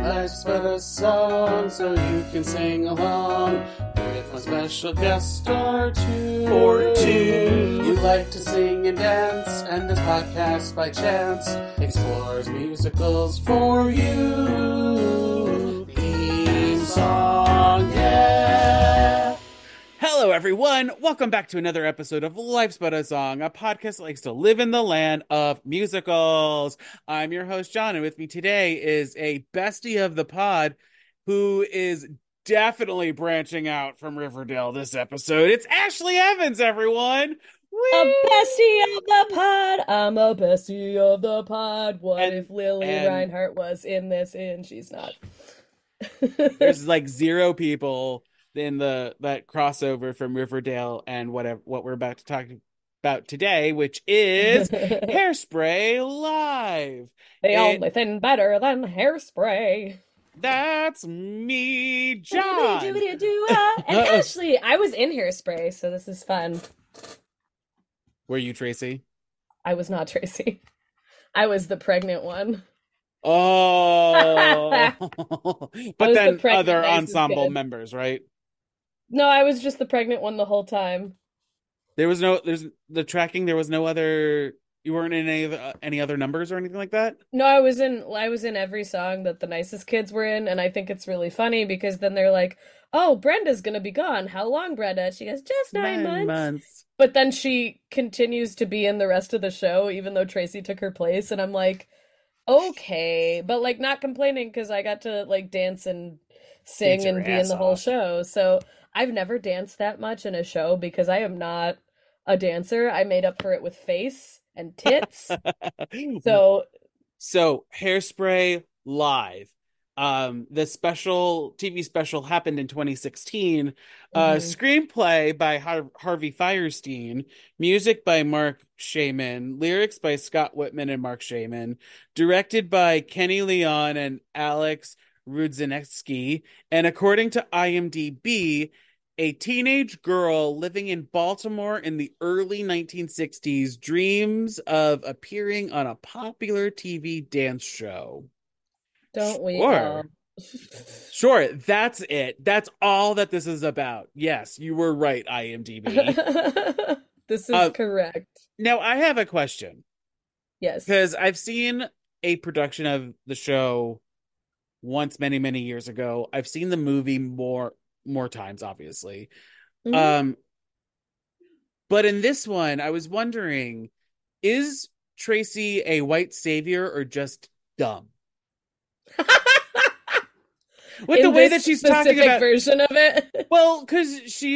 Life's but a song, so you can sing along with my special guest star two. Or two. You like to sing and dance, and this podcast by chance explores musicals for you. Theme song, yeah. Hello, everyone. Welcome back to another episode of Life's But a Song, a podcast that likes to live in the land of musicals. I'm your host, John, and with me today is a bestie of the pod who is definitely branching out from Riverdale this episode. It's Ashley Evans, everyone. A bestie of the pod. I'm a bestie of the pod. What if Lily Reinhart was in this and she's not? There's like zero people in that crossover from Riverdale and what we're about to talk about today, which is Hairspray Live. The only thing better than Hairspray. That's me, John. And Ashley, I was in Hairspray, so this is fun. Were you Tracy? I was not Tracy. I was the pregnant one. Oh. But then other ensemble kid. members, right? No, I was just the pregnant one the whole time. There's the tracking. There was no other. You weren't in any other numbers or anything like that? No, I was in every song that the Nicest Kids were in, and I think it's really funny because then they're like, "Oh, Brenda's gonna be gone. How long, Brenda?" She goes, "Just 9 months." But then she continues to be in the rest of the show, even though Tracy took her place, and I'm like, okay, but like not complaining because I got to like dance and sing and be in the whole show. So I've never danced that much in a show because I am not a dancer. I made up for it with face and tits. So Hairspray Live. The special TV special happened in 2016. Screenplay by Harvey Fierstein, music by Mark Shaman, lyrics by Scott Whitman and Mark Shaman, directed by Kenny Leon and Alex Rudzinski, and according to IMDb, a teenage girl living in Baltimore in the early 1960s dreams of appearing on a popular TV dance show. Don't we all? Sure, that's it. That's all that this is about. Yes, you were right, IMDb. This is correct. Now, I have a question. Yes. Because I've seen a production of the show once many, many years ago. I've seen the movie more times, obviously. Mm-hmm. But in this one, I was wondering, is Tracy a white savior or just dumb? With in the way that she's talking about version of it. Well, because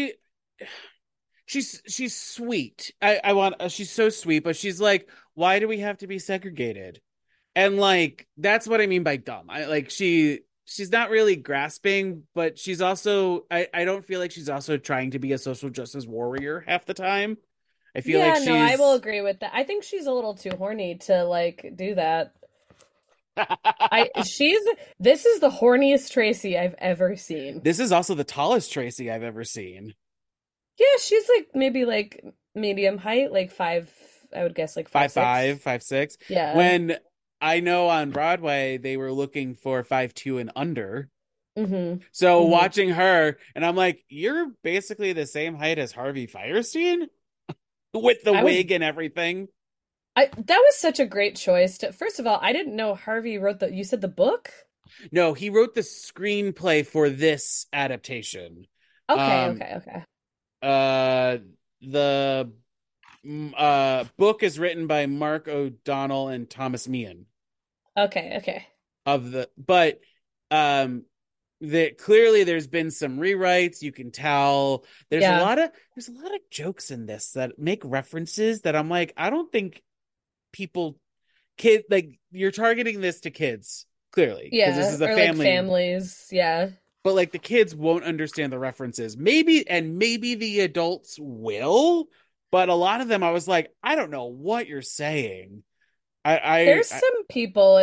she's sweet. She's so sweet, but she's like, why do we have to be segregated? And like, that's what I mean by dumb. She's not really grasping, but she's also, I don't feel like she's also trying to be a social justice warrior half the time. I feel like she's... no, I will agree with that. I think she's a little too horny to like do that. This is the horniest Tracy I've ever seen. This is also the tallest Tracy I've ever seen. Yeah, she's like maybe like medium height, like 5, I would guess like 5'5", 5'6". Yeah. When I know on Broadway they were looking for 5'2" and under. Mm-hmm. So watching her, and I'm like, you're basically the same height as Harvey Fierstein with the wig and everything. That was such a great choice. First of all, I didn't know Harvey wrote you said the book? No, he wrote the screenplay for this adaptation. Okay. The book is written by Mark O'Donnell and Thomas Meehan. Okay. Clearly there's been some rewrites. You can tell there's a lot of jokes in this that make references that I'm like, I don't think you're targeting this to kids, clearly. Yeah, this is a or family. Like families, yeah. But like the kids won't understand the references. Maybe the adults will, but a lot of them I was like, I don't know what you're saying. There's some people I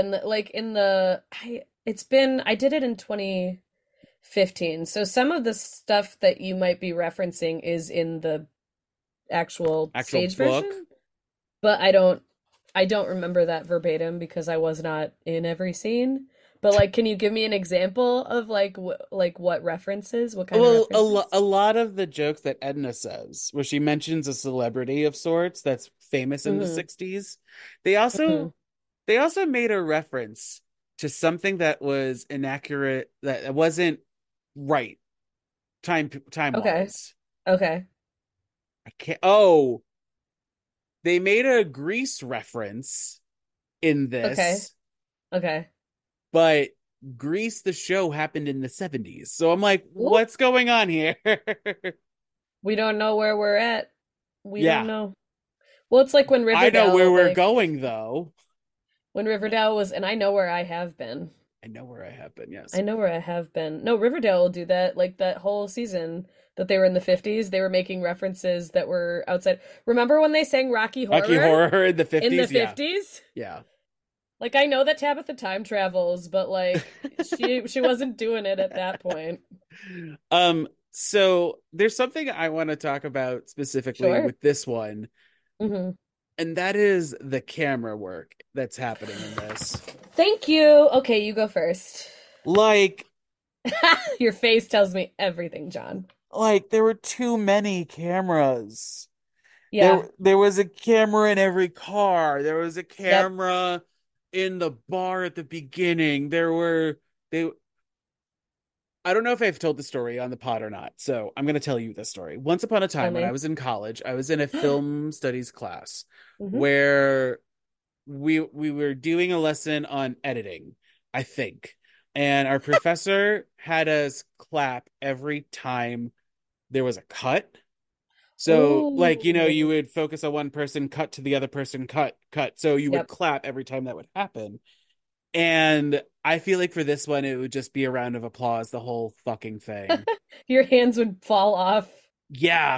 did it in 2015. So some of the stuff that you might be referencing is in the actual stage book version. But I don't remember that verbatim because I was not in every scene. But like, can you give me an example of like what references? What kind of Well, references? a lot of the jokes that Edna says, where she mentions a celebrity of sorts that's famous in the Mm-hmm. 60s, they Mm-hmm. also they also made a reference to something that was inaccurate, that wasn't right time Okay. wise. Okay. I can't. Oh, they made a Grease reference in Okay. this, Okay. but Grease the show happened in the 70s. So I'm like, Oop. what's going on here? We don't know where we're at. We don't Yeah, know. Well, it's like I know where we're going though. When Riverdale was, and I know where I have been. I know where I have been, yes. I know where I have been. No, Riverdale will do that. Like that whole season that they were in the 50s, they were making references that were outside. Remember when they sang Rocky Rocky Horror Horror in the in the 50s, yeah. 50s? Yeah. Like I know that Tabitha time travels, but like she wasn't doing it at that point. So there's something I want to talk about specifically Sure. with this one, Hmm. and that is the camera work that's happening in this. Thank you. Okay, you go first. Like Your face tells me everything, John. there were too many cameras. Yeah. There was a camera in every car. There was a Yep. camera in the bar at the beginning. They I don't know if I've told the story on the pod or not, so I'm going to tell you this story. Once upon a Tell time when I me. was in college, I was in a film studies class Hmm. where we were doing a lesson on editing, I think. And our professor had us clap every time there was a cut. So, like, you Ooh. would focus on one person, cut to the other person, cut, cut. So you would Yep. clap every time that would happen. And I feel like for this one, it would just be a round of applause, the whole fucking thing. Your hands would fall off. Yeah,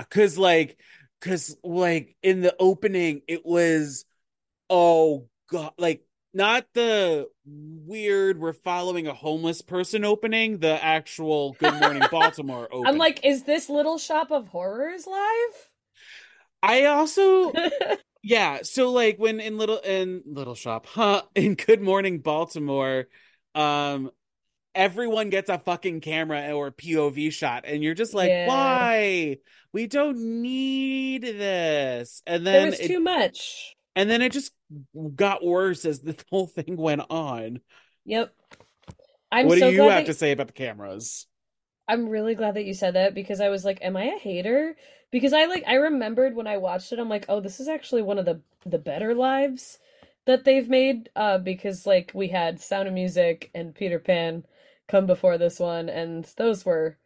cause like in the opening, it was, oh God, like not the weird we're following a homeless person opening, the actual Good Morning Baltimore I'm opening. like, is this Little Shop of Horrors live? I also, yeah, so like when in Little Shop, huh, in Good Morning Baltimore, um everyone gets a fucking camera or a POV shot, and you're just like, Yeah. why? We don't need this. There was too much. And then it just got worse as the whole thing went on. Yep. I'm What do so you glad have that to say about the cameras? I'm really glad that you said that because I was like, am I a hater? Because I remembered when I watched it, I'm like, oh, this is actually one of the better lives that they've made. Because like we had Sound of Music and Peter Pan come before this one, and those were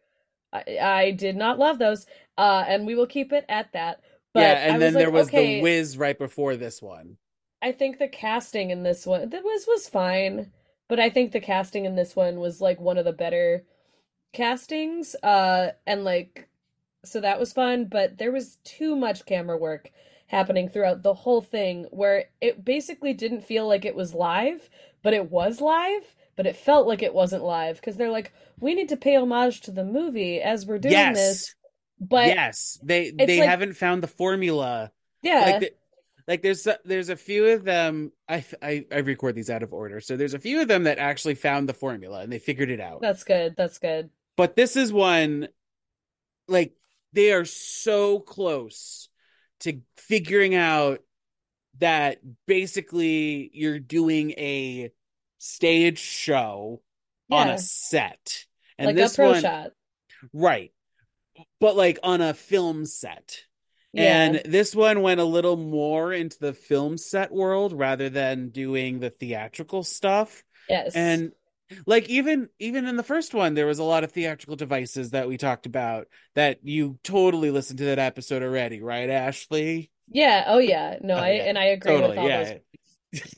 I did not love those. And we will keep it at that. Yeah, But I and was then there like, was The okay, Wiz right before this one. I think the casting in this one that was fine, but I think the casting in this one was like one of the better castings. And like so that was fun, but there was too much camera work happening throughout the whole thing where it basically didn't feel like it was live, but it was live, but it felt like it wasn't live because they're like, we need to pay homage to the movie as we're doing Yes. this, but Yes. it's They like, haven't found the formula. Like yeah, there's a few of them. I record these out of order. So there's a few of them that actually found the formula and they figured it out. that's good. That's good. But this is one, like, they are so close to figuring out that basically you're doing a stage show on a Yeah, set. And like a this pro one, shot. right, but like on a film set. Yeah. And this one went a little more into the film set world rather than doing the theatrical stuff. Yes. And like even in the first one, there was a lot of theatrical devices that we talked about that you totally listened to that episode already, right, Ashley? Yeah. Oh yeah. No, Oh I yeah, and I agree with totally, all those yeah. points.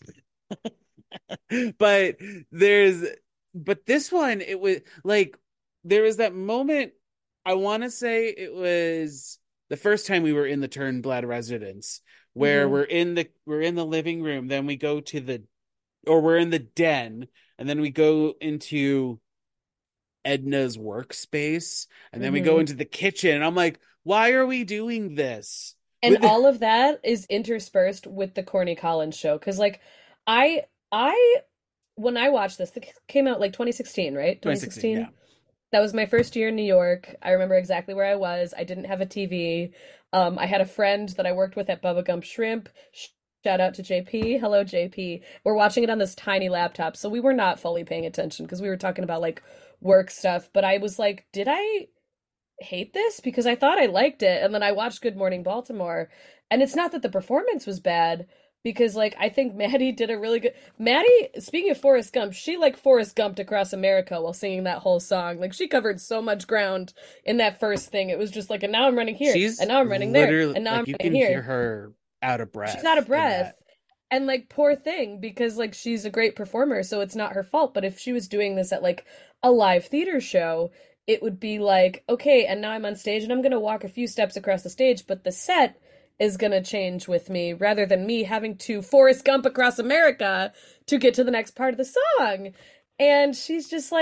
But there's but this one, it was like there was that moment. I want to say it was the first time we were in the Turnblad residence, where Hmm. we're in the living room, then we go to the or we're in the den, and then we go into Edna's workspace, and then we go Hmm. into the kitchen, and I'm like, why are we doing this And with all of that is interspersed with the Corny Collins show because like I when I watched this, it came out like 2016, right? 2016, yeah. 2016. That was my first year in New York. I remember exactly where I was. I didn't have a TV. I had a friend that I worked with at Bubba Gump Shrimp. Shout out to JP. Hello, JP. We're watching it on this tiny laptop, so we were not fully paying attention because we were talking about like work stuff. But I was like, did I hate this? Because I thought I liked it. And then I watched Good Morning Baltimore. And it's not that the performance was bad, because like I think Maddie did a really good Maddie, speaking of Forrest Gump, she like Forrest Gumped across America while singing that whole song. Like she covered so much ground in that first thing. It was just like, and now I'm running here, She's and now I'm running there, literally and now I'm like you running can hear here. her out of She's out of breath in breath. that. And like poor thing, because like she's a great performer, so it's not her fault. But if she was doing this at like a live theater show, it would be like, okay, and now I'm on stage and I'm gonna walk a few steps across the stage, but the set is gonna change with me rather than me having to Forrest Gump across America to get to the next part of the song. And she's just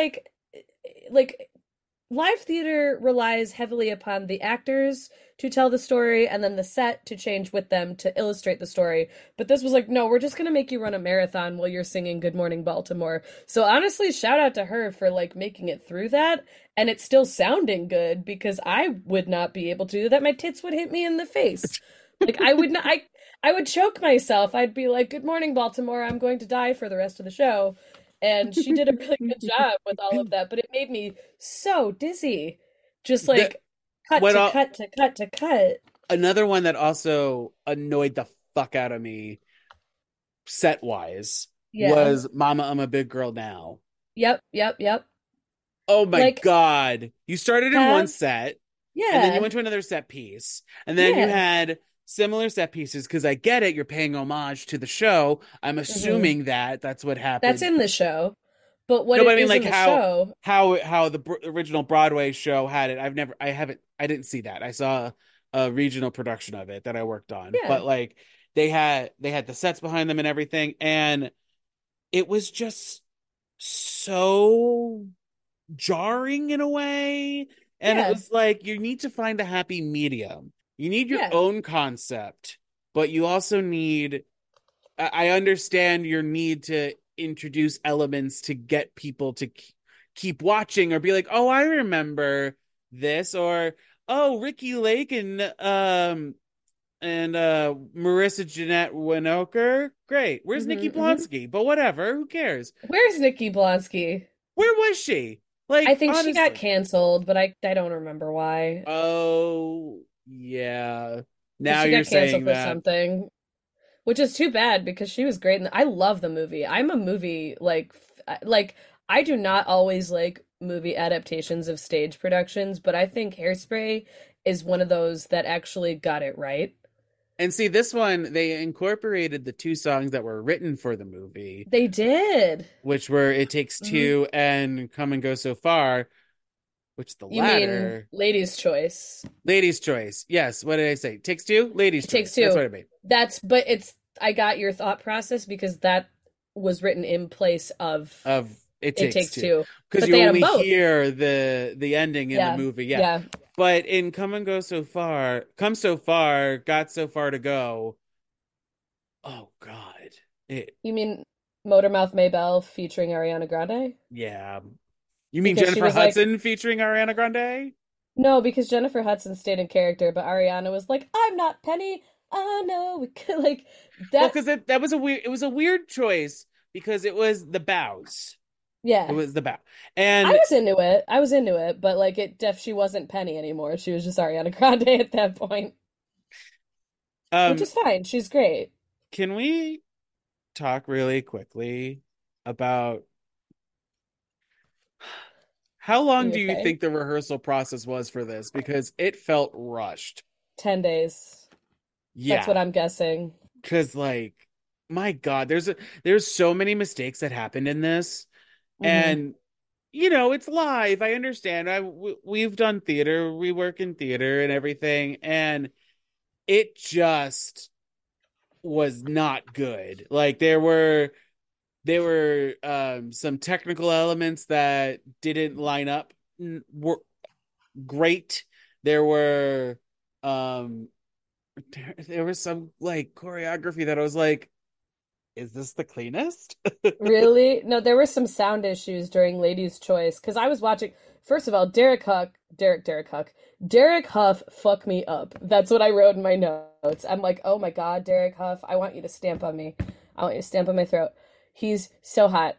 like live theater relies heavily upon the actors to tell the story and then the set to change with them to illustrate the story. But this was like, no, we're just going to make you run a marathon while you're singing Good Morning Baltimore. So honestly, shout out to her for like making it through that and it's still sounding good, because I would not be able to do that. My tits would hit me in the face. Like I would not I would choke myself. I'd be like, "Good morning Baltimore. I'm going to die for the rest of the show." And she did a really good job with all of that, but it made me so dizzy. Just The like cut what to all, cut to cut to cut. another one that also annoyed the fuck out of me set wise Yeah. was Mama I'm a Big Girl Now. Yep, yep, yep. Oh my Like God. You started in one have set and then you yeah. went to another set piece and then you Yeah. had similar set pieces because I get it, you're paying homage to the show. I'm hmm assuming that that's what That's happened. in the show. But what No, but it I mean is like in the show, how the original Broadway show had it. I didn't see that. I saw a regional production of it that I worked on. yeah. But like they had the sets behind them and everything and it was just so jarring in a way. And it Yeah. was like you need to find a happy medium. You need your Yeah. own concept, but you also need I understand your need to introduce elements to get people to keep watching or be like, "Oh, I remember this," or "Oh, Ricky Lake and Marissa Jeanette Winokur. Great. Where's Nikki Hmm. Blonsky? But whatever, who cares? Where's Nikki Blonsky? Where was she? I Like, think she got honestly. canceled, but I don't remember why. Oh, yeah. Now She you're got canceled saying for that. something, which is too bad because she was great. I love the movie. I'm a movie like I do not always like movie adaptations of stage productions, but I think Hairspray is one of those that actually got it right. And see, this one, they incorporated the two songs that were written for the movie, They did. which were It Takes Hmm. Two and Come and Go So Far, which the You mean latter, Lady's Choice? Ladies' Choice. Yes, what did I say? Takes Two? Ladies' It Takes Choice. That's Two. what I mean. But it's I got your thought process because that was written in place of Of It It Takes Takes Two. Two. Because But you they had them only both. hear the ending in the Yeah. movie, yeah. Yeah. But in Come and Go So Far, Come So Far, Got So Far to Go. Oh God. It You mean Motormouth Maybelle featuring Ariana Grande? yeah. You mean Because she Jennifer was like, Hudson featuring Ariana Grande? no, because Jennifer Hudson stayed in character, but Ariana was like, I'm not Penny. I know we could like Well, that. because that was it was a weird choice because it was the bows. It Yeah, was the bow. I And was into it. I was into it, but like she wasn't Penny anymore. She was just Ariana Grande at that point, which um is fine. She's great. can we talk really quickly about how Are long you do you okay? think the rehearsal process was for this? Because it felt rushed. 10 days. That's what Yeah, I'm guessing. because like my God, there's so many mistakes that happened in this, Hmm. and it's live. I understand. We've done theater, we work in theater and everything, and it just was not good. Like there were some technical elements that didn't line up were great. There were um there was some like choreography that I was like is this the cleanest? Really? No, there were some sound issues during Ladies' Choice because I was watching. First of all, Derek Huff, fuck me up. That's what I wrote in my notes. I'm like, oh my God, Derek Huff, I want you to stamp on me. I want you to stamp on my throat. He's so hot.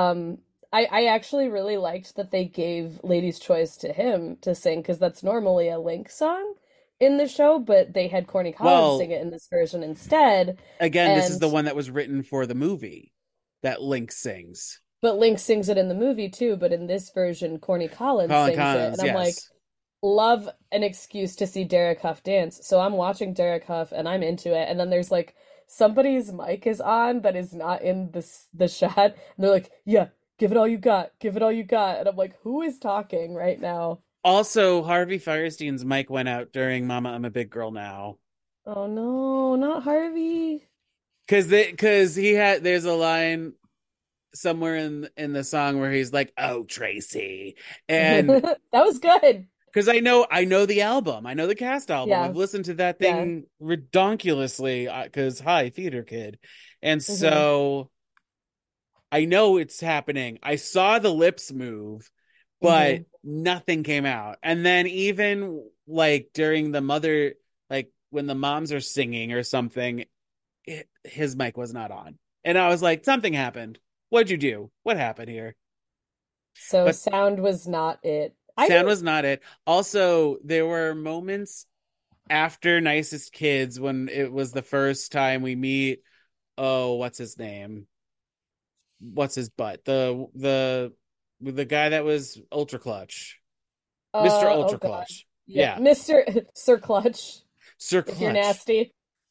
I actually really liked that they gave Ladies' Choice to him to sing because that's normally a Link song in the show, but they had Corny Collins sing Well, it in this version instead. again, this is And the one that was written for the movie that Link sings. but Link sings it in the movie too, but in this version, Corny Collins Colin sings it. And Collins, I'm like, yes. love an excuse to see Derek Huff dance. So I'm watching Derek Huff and I'm into it. And then there's like somebody's mic is on that is not in the shot. And they're like, yeah, give it all you got. Give it all you got. And I'm like, who is talking right now? Also, Harvey Firestein's mic went out during Mama, I'm a Big Girl Now. Oh no, not Harvey. Because there's a line somewhere in the song where he's like, "Oh, Tracy," and That was good. because I know the album, I know the cast album. Yeah, I've listened to that yeah. thing redonkulously because hi, theater kid, and hmm so I know it's happening. I saw the lips move, but hmm nothing came out. And then even like during the mother, like when the moms are singing or something, his mic was not on. And I was like, something happened. What'd you do? What happened here? So But sound was not it. I sound didn't. was not it. Also, there were moments after Nicest Kids when it was the first time we meet. Oh, what's his name? What's his butt? The guy that was Ultra Clutch. Mr. Oh Ultra God. Clutch. Yeah, Yeah. Mr. Sir Clutch, Sir if you're Clutch. nasty.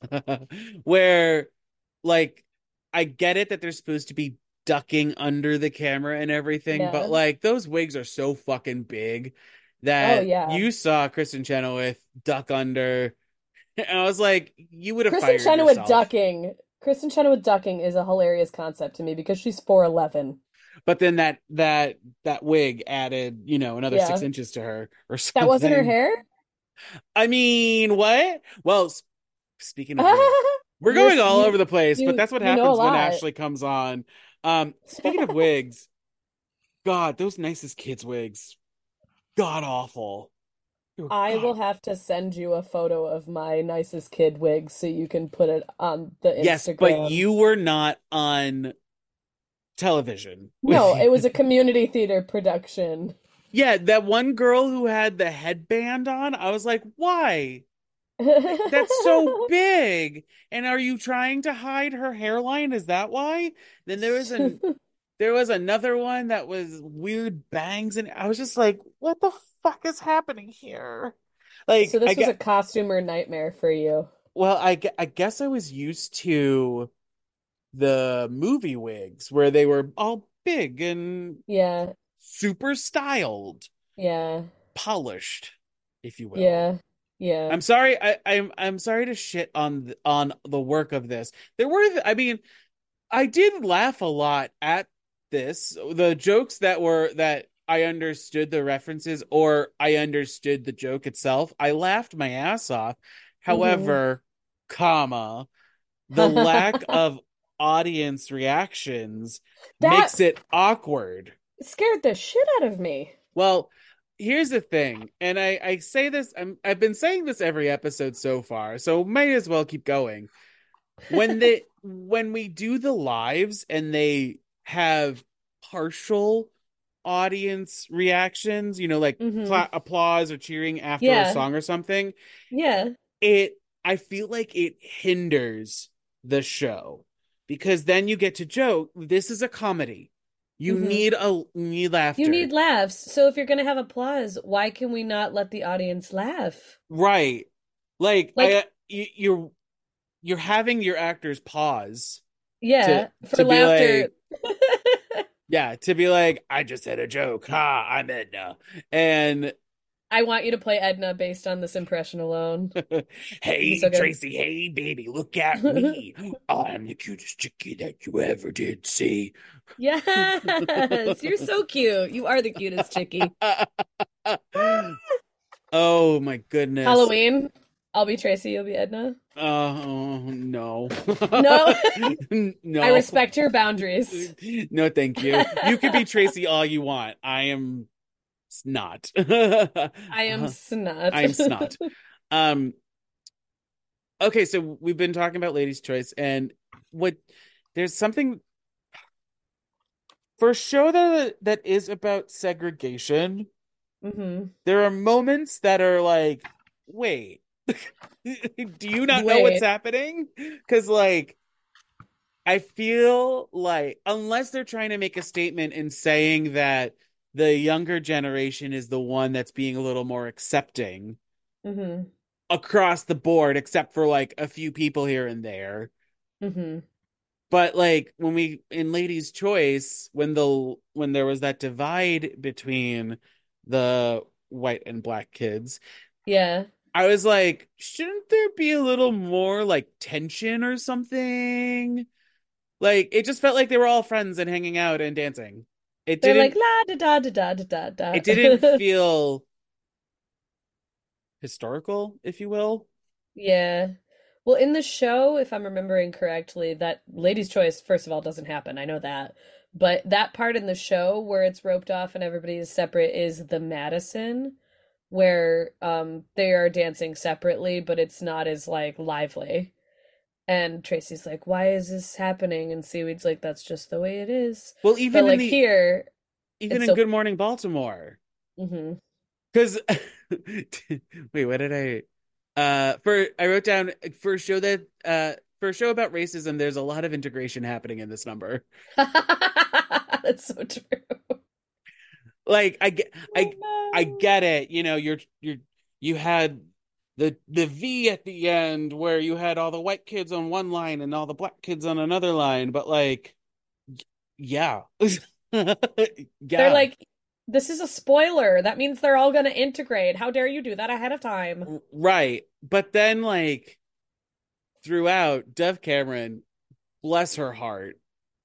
Where like I get it that they're supposed to be ducking under the camera and everything, but Yeah. like those wigs are so fucking big Oh that yeah. you saw Kristen Chenoweth duck under. And I was like, you would have Kristen fired Chenoweth yourself. ducking. Kristen Chenoweth ducking is a hilarious concept to me because she's 4'11". But then that wig added, another six Yeah. inches to her or That wasn't her something. hair? I mean, what? Well, speaking of wigs, we're You're going all over you the place, but you that's what you know a happens when lot. Ashley comes on. Speaking of wigs, God, those Nicest Kids wigs, god awful. They were I will god. have to send you a photo of my nicest kid wig so you can put it on the Yes, but Instagram. you were not on television with No, it was a community theater production. yeah, that one girl who had the headband on, I was like, why? Like, that's so big. And are you trying to hide her hairline? Is that why? Then there was another one that was weird bangs, and I was just like, what the fuck is happening here? So Like, I this was a get, costumer nightmare for you. well, I guess I was used to the movie wigs where they were all big and Yeah, super styled, yeah, polished, if you will. yeah, yeah. I'm sorry, I'm sorry to shit on the work of this. There were, I mean, I did laugh a lot at this. The jokes that I understood the references or I understood the joke itself, I laughed my ass off. hmm However, comma, the lack of audience reactions That makes it awkward. scared the shit out of me. Well, here's the thing, and I say this, I've been saying this every episode so far, so may as well keep going. When we do the lives and they have partial audience reactions, like hmm applause or cheering after a Yeah, song or something, yeah. it I feel like it hinders the show because then you get to joke, this is a comedy. You hmm need You laughter. need laughs. So if you're gonna have applause, why can we not let the audience laugh? Right. Like Like, you're having your actors pause to yeah, for to be laughter. like, yeah, to be like, I just said a joke. Ha, I'm Edna. And I want you to play Edna based on this impression alone. It'd be hey so good. Tracy, hey baby, look at me. I'm the cutest chickie that you ever did see. Yes, you're so cute. You are the cutest chickie. Oh my goodness. Halloween. I'll be Tracy, you'll be Edna. No. No. No. I respect your boundaries. No, thank you. You could be Tracy all you want. I am snot. I am snot. I'm snot. Okay, so we've been talking about Ladies' Choice, and there's something for a show that is about segregation. Mm-hmm. There are moments that are like, wait, do you not know what's happening? Because like, I feel like unless they're trying to make a statement in saying that the younger generation is the one that's being a little more accepting across the board, except for like a few people here and there. But like when we in Ladies' Choice, when there was that divide between the white and black kids, I was like, shouldn't there be a little more like tension or something? Like it just felt like they were all friends and hanging out and dancing. They're like la da da da da da da. It didn't feel historical, if you will. Yeah. Well, in the show, if I'm remembering correctly, that Ladies' Choice, first of all, doesn't happen. I know that. But that part in the show where it's roped off and everybody is separate is the Madison, where they are dancing separately, but it's not as like lively. And Tracy's like, "Why is this happening?" And Seaweed's like, "That's just the way it is." Well, even but like here, even in Good Morning Baltimore, because wait, what did I? I wrote down for a show about racism. There's a lot of integration happening in this number. That's so true. Like I get it. You know, you had the V at the end where you had all the white kids on one line and all the black kids on another line, but like, yeah, yeah. They're like, this is a spoiler. That means they're all going to integrate. How dare you do that ahead of time? Right. But then, like, throughout, Dove Cameron, bless her heart,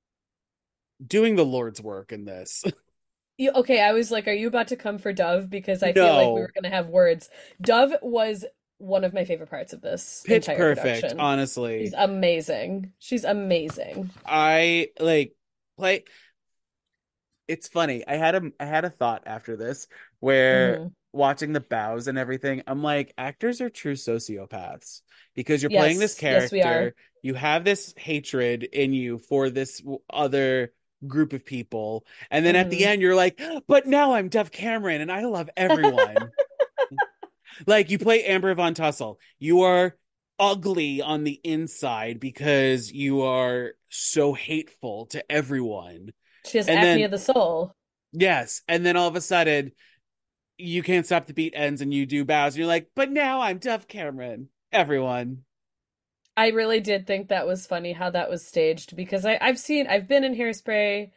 doing the Lord's work in this. Okay, I was like, are you about to come for Dove? Because I feel like we were going to have words. Dove was one of my favorite parts of this Pitch entire perfect, production. Honestly. She's amazing. She's amazing. I, like, play... It's funny. I had a thought after this where watching the bows and everything, I'm like, actors are true sociopaths because you're playing this character. Yes, we are. You have this hatred in you for this other group of people, and then at the end you're like, but now I'm Dove Cameron and I love everyone. Like you play Amber Von Tussle. You are ugly on the inside because you are so hateful to everyone. She has apnea of the soul. Yes. And then all of a sudden, you can't stop the beat ends and you do bows. And you're like, but now I'm Dove Cameron. Everyone. I really did think that was funny how that was staged because I've been in Hairspray.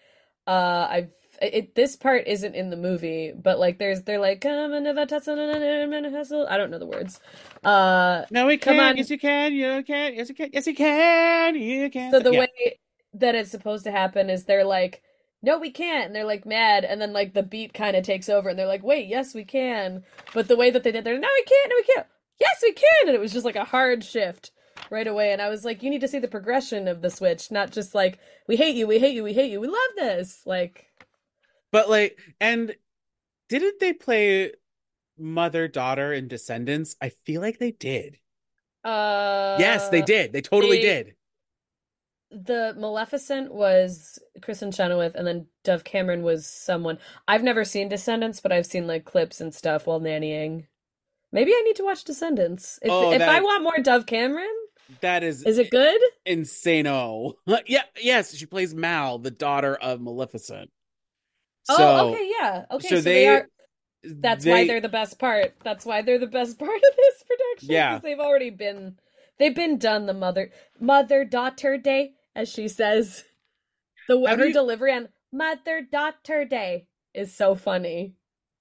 This part isn't in the movie, but like they're like, I don't know the words. No, we can. On. Yes, you can. You can. Yes, you can. Yes, you can. You can. So the way that it's supposed to happen is they're like, no, we can't. And they're like mad. And then like the beat kind of takes over and they're like, wait, yes, we can. But the way that they did, they're no, we can't. No, we can't. Yes, we can. And it was just like a hard shift right away. And I was like, you need to see the progression of the switch, not just like, we hate you, we hate you, we hate you. We love this. Like, but like, and didn't they play mother-daughter in Descendants? I feel like they did. Yes, they did. They totally did. The Maleficent was Kristin Chenoweth, and then Dove Cameron was someone. I've never seen Descendants, but I've seen like clips and stuff while nannying. Maybe I need to watch Descendants. If I want more Dove Cameron, is it good? Insano. Yeah, yes, she plays Mal, the daughter of Maleficent. Okay, yeah. Okay, so they are. That's why they're the best part. That's why they're the best part of this production. Yeah, because they've been done the mother-daughter day, as she says. Her delivery on mother-daughter day is so funny.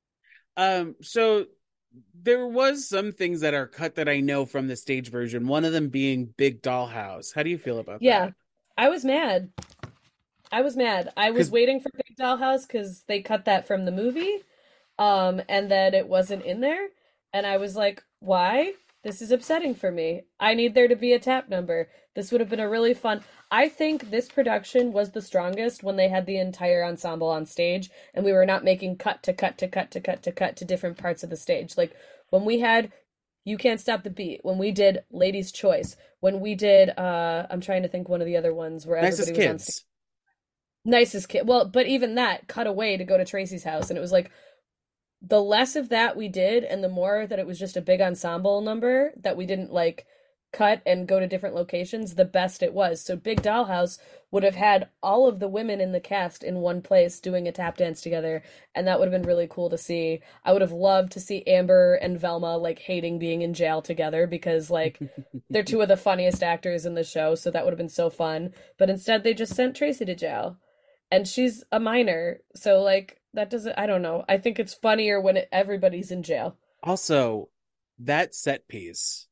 So there was some things that are cut that I know from the stage version. One of them being Big Dollhouse. How do you feel about that? Yeah, I was mad. I was waiting for Big Dollhouse because they cut that from the movie, and then it wasn't in there, and I was like, why? This is upsetting for me. I need there to be a tap number. This would have been a really fun. I think this production was the strongest when they had the entire ensemble on stage and we were not making cut to cut to cut to cut to cut to different parts of the stage. Like when we had You Can't Stop the Beat, when we did Lady's Choice, when we did I'm trying to think one of the other ones where Nicest everybody was on Kids. stage. Nicest Kid. Well, but even that cut away to go to Tracy's house and it was like the less of that we did and the more that it was just a big ensemble number that we didn't like cut and go to different locations, the best it was. So Big Dollhouse would have had all of the women in the cast in one place doing a tap dance together, and that would have been really cool to see. I would have loved to see Amber and Velma like hating being in jail together because like they're two of the funniest actors in the show, so that would have been so fun. But instead they just sent Tracy to jail. And she's a minor, so like that doesn't, I don't know. I think it's funnier when everybody's in jail. Also, that set piece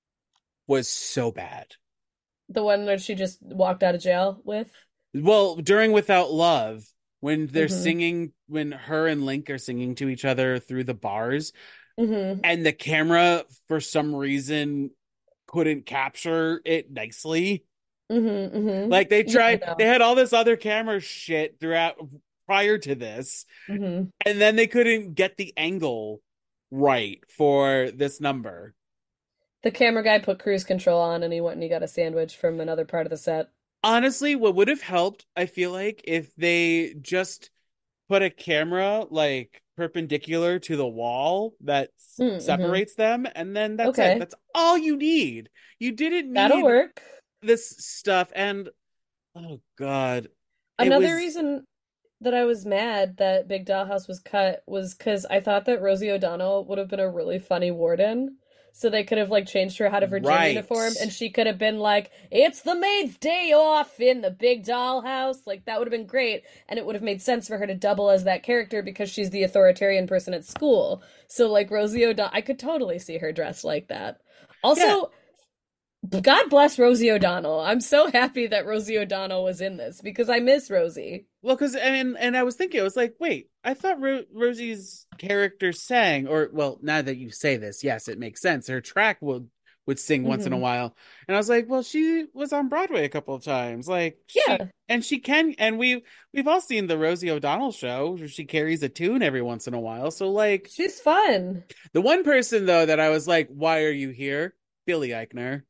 was so bad. The one that she just walked out of jail with? Well, during Without Love, when they're Mm-hmm. singing, when her and Link are singing to each other through the bars, Mm-hmm. and the camera, for some reason, couldn't capture it nicely. Mm-hmm. Mm-hmm. Like they tried, Yeah, they had all this other camera shit throughout prior to this, mm-hmm. and then they couldn't get the angle right for this number. The camera guy put cruise control on and he went and he got a sandwich from another part of the set. Honestly, what would have helped, I feel like, if they just put a camera like perpendicular to the wall that Mm-hmm. separates them, and then that's it. Okay, That's all you need. You didn't that'll need work. this stuff, and oh God, it Another was reason that I was mad that Big Dollhouse was cut was because I thought that Rosie O'Donnell would have been a really funny warden. So they could have like changed her out of her gym right. uniform and she could have been like, it's the maid's day off in the Big Dollhouse. Like that would have been great. And it would have made sense for her to double as that character because she's the authoritarian person at school. So like Rosie O'Donnell, I could totally see her dressed like that. Yeah. Also, God bless Rosie O'Donnell. I'm so happy that Rosie O'Donnell was in this because I miss Rosie. Well, because and I was thinking, I was like, wait, I thought Rosie's character sang, or well, now that you say this, yes, it makes sense. Her track would sing once in a Hmm. while, and I was like, well, she was on Broadway a couple of times, like Yeah, she can, and we've all seen the Rosie O'Donnell show, where she carries a tune every once in a while. So like, she's fun. the one person though that I was like, why are you here? Billy Eichner.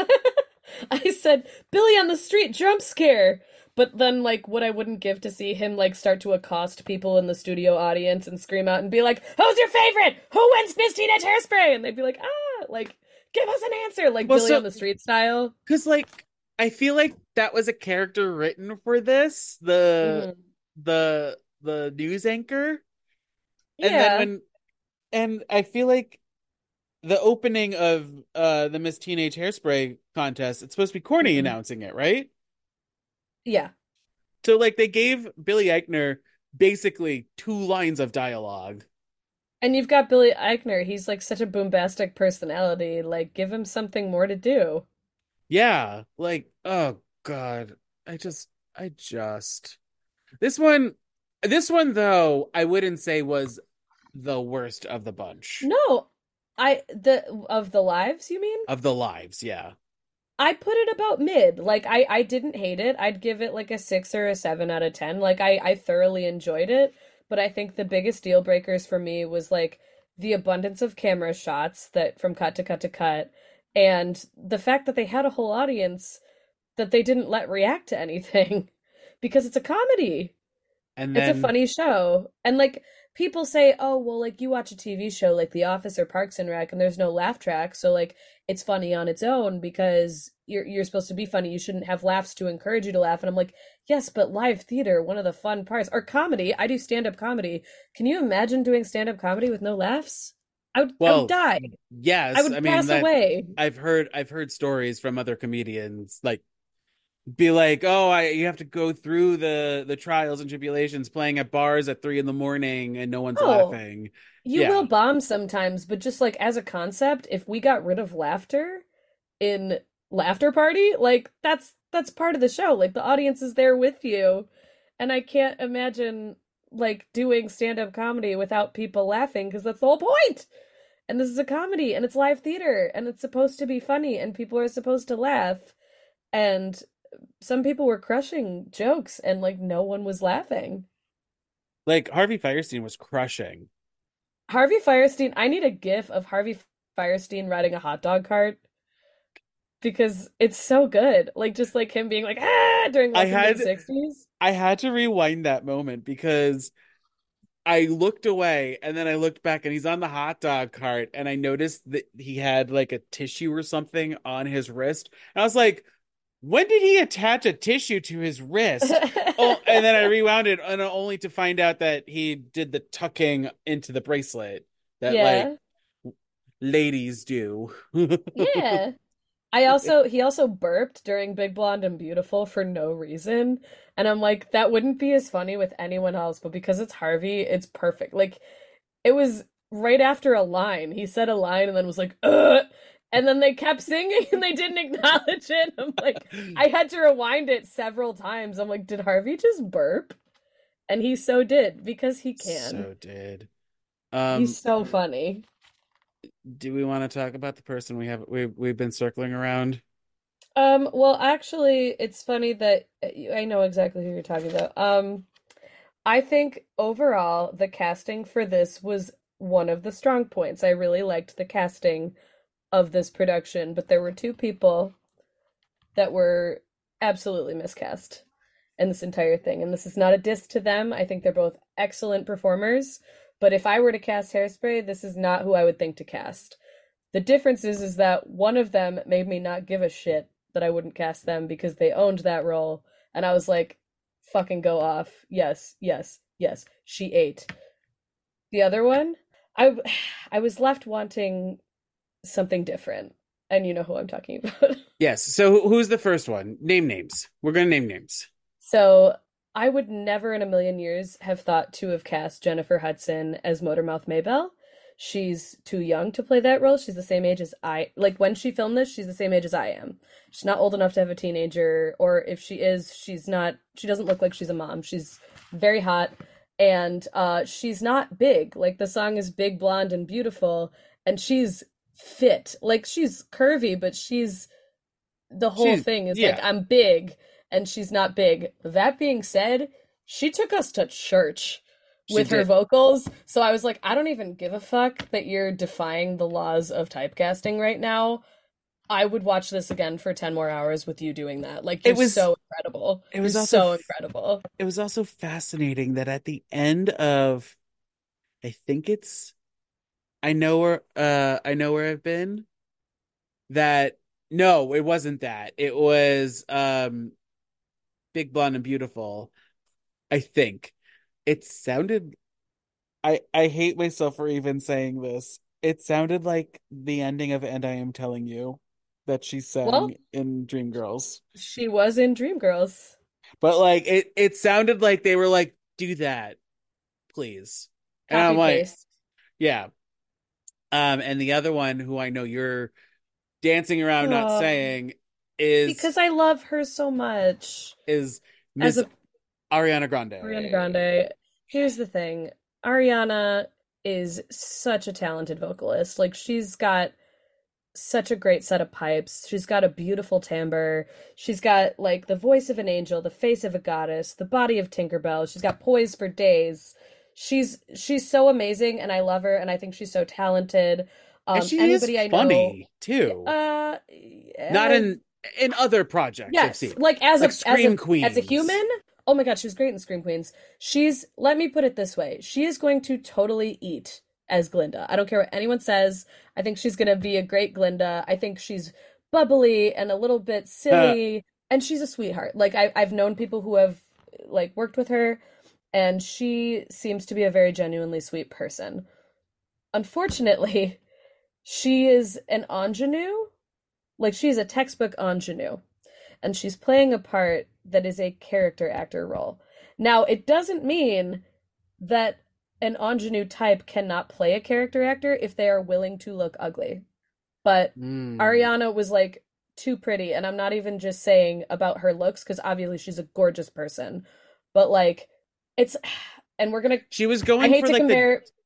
I said, Billy on the street, jump scare. But then, like, what I wouldn't give to see him, like, start to accost people in the studio audience and scream out and be like, who's your favorite? Who wins Miss Teenage Hairspray? And they'd be like, like, give us an answer, like Well, Billy so on the street style. because like I feel like that was a character written for this, Hmm. the news anchor. And then Yeah, and I feel like the opening of the Miss Teenage Hairspray contest, it's supposed to be Corny hmm, announcing it, right? yeah. So like they gave Billy Eichner basically two lines of dialogue. And you've got Billy Eichner. He's, like, such a bombastic personality. Like, give him something more to do. Yeah, like oh God. I just this one though, I wouldn't say was the worst of the bunch No, of the lives, you mean? of the lives, yeah. I put it about mid. Like I didn't hate it. I'd give it like a 6 or a 7 out of 10. Like I thoroughly enjoyed it, but I think the biggest deal breakers for me was like the abundance of camera shots that from cut to cut to cut and the fact that they had a whole audience that they didn't let react to anything because it's a comedy. And It's a then funny show. And like people say, "Oh, well like you watch a TV show like The Office or Parks and Rec and there's no laugh track, so like it's funny on its own because you're supposed to be funny. You shouldn't have laughs to encourage you to laugh." And I'm like, "Yes, but live theater, one of the fun parts or comedy, I do stand-up comedy. Can you imagine doing stand-up comedy with no laughs? I would well, die. I yes, I would mean pass that away." I've heard stories from other comedians like be like, "Oh, you have to go through the trials and tribulations playing at bars at 3 in the morning and no one's Oh, laughing." you will Yeah. bomb sometimes, but just like as a concept, if we got rid of laughter in Laughter Party, like that's part of the show. Like the audience is there with you. And I can't imagine like doing stand-up comedy without people laughing because that's the whole point. and this is a comedy, and it's live theater, and it's supposed to be funny, and people are supposed to laugh. And some people were crushing jokes, and like no one was laughing. Like Harvey Fierstein was crushing. Harvey Fierstein, I need a gif of Harvey Fierstein riding a hot dog cart because it's so good. Like just like him being like ah during like the mid-60s. I had to rewind that moment because I looked away and then I looked back and he's on the hot dog cart and I noticed that he had like a tissue or something on his wrist. And I was like, when did he attach a tissue to his wrist? Oh, and then I rewound it and only to find out that he did the tucking into the bracelet that Yeah. like ladies do. Yeah. He also burped during Big Blonde and Beautiful for no reason. And I'm like, that wouldn't be as funny with anyone else, but because it's Harvey, it's perfect. Like it was right after a line. He said a line and then was like, ugh. And then they kept singing and they didn't acknowledge it. I'm like, I had to rewind it several times. I'm like, did Harvey just burp? And he so did because he can. So did. He's so funny. Do we want to talk about the person we've been circling around? Well, actually, it's funny that I know exactly who you're talking about. I think overall the casting for this was one of the strong points. I really liked the casting of this production, but there were two people that were absolutely miscast in this entire thing. And this is not a diss to them. I think they're both excellent performers. But if I were to cast Hairspray, this is not who I would think to cast. The difference is that one of them made me not give a shit that I wouldn't cast them because they owned that role. And I was like, fucking go off. Yes, yes, yes. She ate. The other one, I was left wanting something different. And you know who I'm talking about. Yes. So who's the first one? Name names. We're going to name names. So I would never in a million years have thought to have cast Jennifer Hudson as Motormouth Maybelle. She's too young to play that role. She's the same age as like when she filmed this, she's the same age as I am. She's not old enough to have a teenager, or if she is, she doesn't look like she's a mom. She's very hot, and she's not big. Like the song is Big, Blonde, and Beautiful, and she's fit. Like she's curvy, but the whole thing is like, I'm big, and she's not big. That being said, she took us to church with her vocals. So I was like, I don't even give a fuck that you're defying the laws of typecasting right now. I would watch this again for 10 more hours with you doing that. Like, it was so incredible. It was so incredible. It was also fascinating that at the end of, I think it's I know where I've been. That no, it wasn't that. It was Big, Blonde, and Beautiful. I think it sounded. I hate myself for even saying this. It sounded like the ending of "And I Am Telling You" that she sang in Dreamgirls. She was in Dreamgirls, but like it sounded like they were like, "Do that, please." And I'm like, yeah. And the other one who I know you're dancing around not saying is because I love her so much is Miss Ariana Grande. Ariana Grande. Here's the thing. Ariana is such a talented vocalist. Like she's got such a great set of pipes. She's got a beautiful timbre. She's got like the voice of an angel, the face of a goddess, the body of Tinkerbell. She's got poise for days. She's so amazing and I love her and I think she's so talented. And she is funny too. Not in other projects. Yes, I've seen. Like as like a Scream Queens. As a human. Oh my God, she was great in Scream Queens. Let me put it this way. She is going to totally eat as Glinda. I don't care what anyone says. I think she's going to be a great Glinda. I think she's bubbly and a little bit silly and she's a sweetheart. Like I've known people who have like worked with her and she seems to be a very genuinely sweet person. Unfortunately, she is an ingenue. Like she's a textbook ingenue. And she's playing a part that is a character actor role. Now, it doesn't mean that an ingenue type cannot play a character actor if they are willing to look ugly. But Ariana was like too pretty. And I'm not even just saying about her looks, because obviously she's a gorgeous person. But like, and we're gonna. She was going for like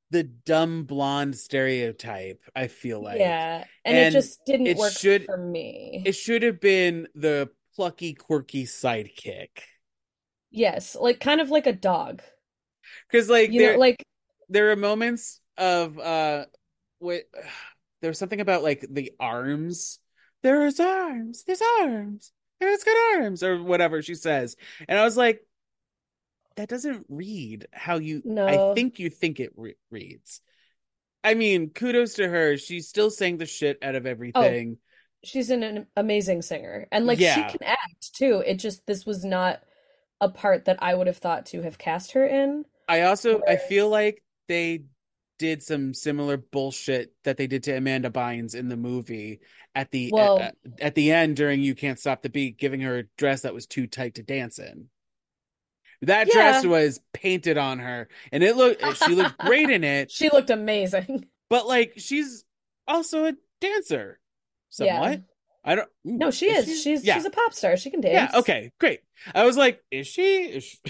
the dumb blonde stereotype, I feel like. Yeah, and it just didn't work for it me. should have been the plucky, quirky sidekick. Yes, like kind of like a dog. Because like You know, like there are moments of wait, there was something about like the arms. There's arms, there's good arms, or whatever she says. And I was like, that doesn't read how I no. think you think it reads. I mean, kudos to her. She's still saying the shit out of Oh, everything. she's an amazing singer. And like she Yeah. can act too. It just this was not a part that I would have thought to have cast her in. I feel Whereas, like they did some similar bullshit that they did to Amanda Bynes in the movie well, at the end during You Can't Stop the Beat, giving her a dress that was too tight to dance in. That dress yeah. was painted on her, and she looked great in it, She looked amazing. but like she's also a dancer, Yeah. somewhat. I don't. Ooh, No, she is is. she? She's Yeah, a pop star. She can yeah. dance. Okay, great. I was like, is she?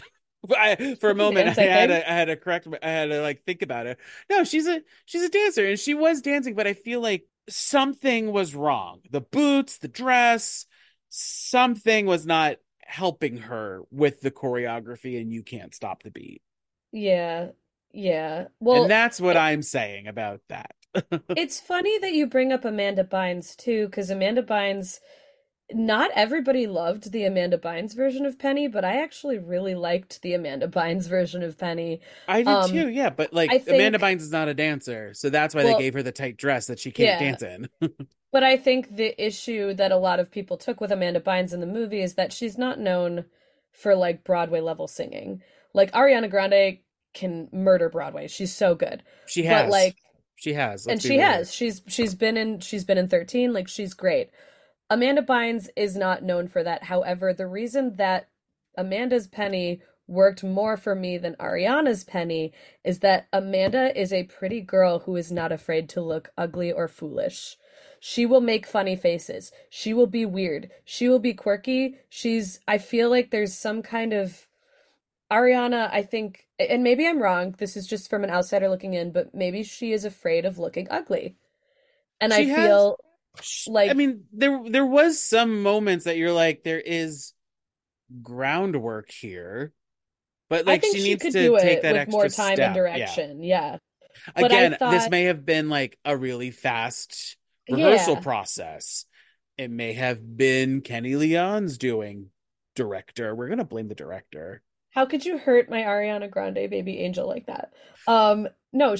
For She a can moment, dance, I think. I had to I had to like think about it. No, she's a dancer, and she was dancing, but I feel like something was wrong. The boots, the dress, something was not helping her with the choreography, and You Can't Stop the Beat. Yeah. Yeah. And Well, that's what I'm saying about that. it's funny that you bring up Amanda Bynes too, because Amanda Bynes, not everybody loved the Amanda Bynes version of Penny, but I actually really liked the Amanda Bynes version of Penny. I did Um, too, yeah, but I like Amanda think, Bynes is not a dancer, so that's why they well, gave her the tight dress that she can't yeah, dance in. but I think the issue that a lot of people took with Amanda Bynes in the movie is that she's not known for like Broadway level singing. Like Ariana Grande can murder Broadway. She's so good. She But has. like She has, let's and be she real. has. She's been in 13, like she's great. Amanda Bynes is not known for that. However, the reason that Amanda's Penny worked more for me than Ariana's Penny is that Amanda is a pretty girl who is not afraid to look ugly or foolish. She will make funny faces. She will be weird. She will be quirky. I feel like there's some kind of Ariana, I think, and maybe I'm wrong, this is just from an outsider looking in, but maybe she is afraid of looking ugly. And I She has feel I like, mean, there was some moments that you're like, there is groundwork here, but I like think she she needs could to do take it that with more extra time and step. Yeah. direction. Yeah. But I Again, this thought, may have been like a really fast rehearsal yeah, process. It may have been Kenny Leon's doing director. We're gonna blame the director. how could you hurt my Ariana Grande baby angel like that? No,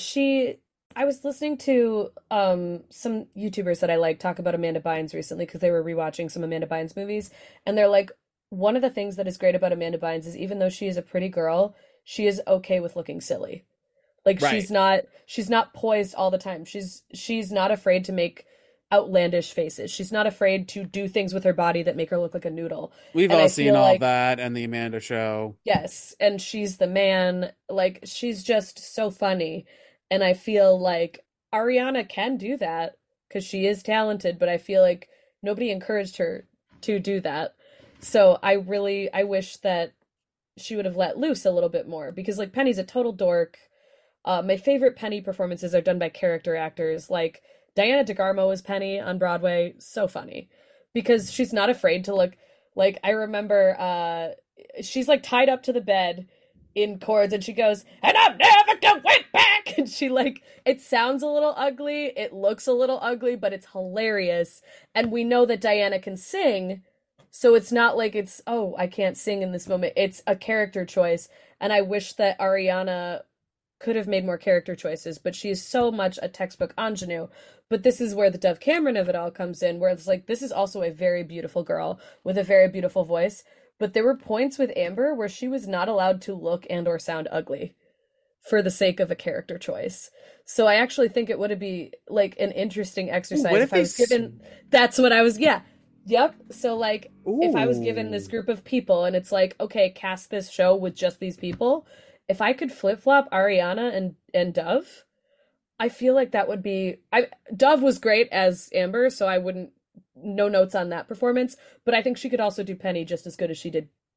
I was listening to some YouTubers that I like talk about Amanda Bynes recently because they were rewatching some Amanda Bynes movies, and they're like, one of the things that is great about Amanda Bynes is even though she is a pretty girl, she is okay with looking silly. Like Right. she's not poised all the time. She's not afraid to make outlandish faces. She's not afraid to do things with her body that make her look like a noodle. We've And all I seen feel all like that and the Amanda Show. yes, and she's the man. Like she's just so funny. And I feel like Ariana can do that because she is talented, but I feel like nobody encouraged her to do that. So I wish that she would have let loose a little bit more because like Penny's a total dork. My favorite Penny performances are done by character actors. Like Diana DeGarmo as Penny on Broadway, so funny because she's not afraid to look like I remember she's like tied up to the bed in chords and she goes, and I'm never going back. And she like it sounds a little ugly, it looks a little ugly, but it's hilarious. And we know that Diana can sing, so it's not like it's, oh, I can't sing in this moment. It's a character choice. And I wish that Ariana could have made more character choices, but she is so much a textbook ingenue. But this is where the Dove Cameron of it all comes in, where it's like, this is also a very beautiful girl with a very beautiful voice. But there were points with Amber where she was not allowed to look and or sound ugly for the sake of a character choice. So I actually think it would be like an interesting Ooh, exercise what if if I they was given that's what I was yeah. Yep. So like if I was given this Ooh. group of people and it's like, okay, cast this show with just these people, if I could flip-flop Ariana and Dove, I feel like that would be I Dove was great as Amber, so I wouldn't no notes on that performance, but I think she could also do Penny just as good as she did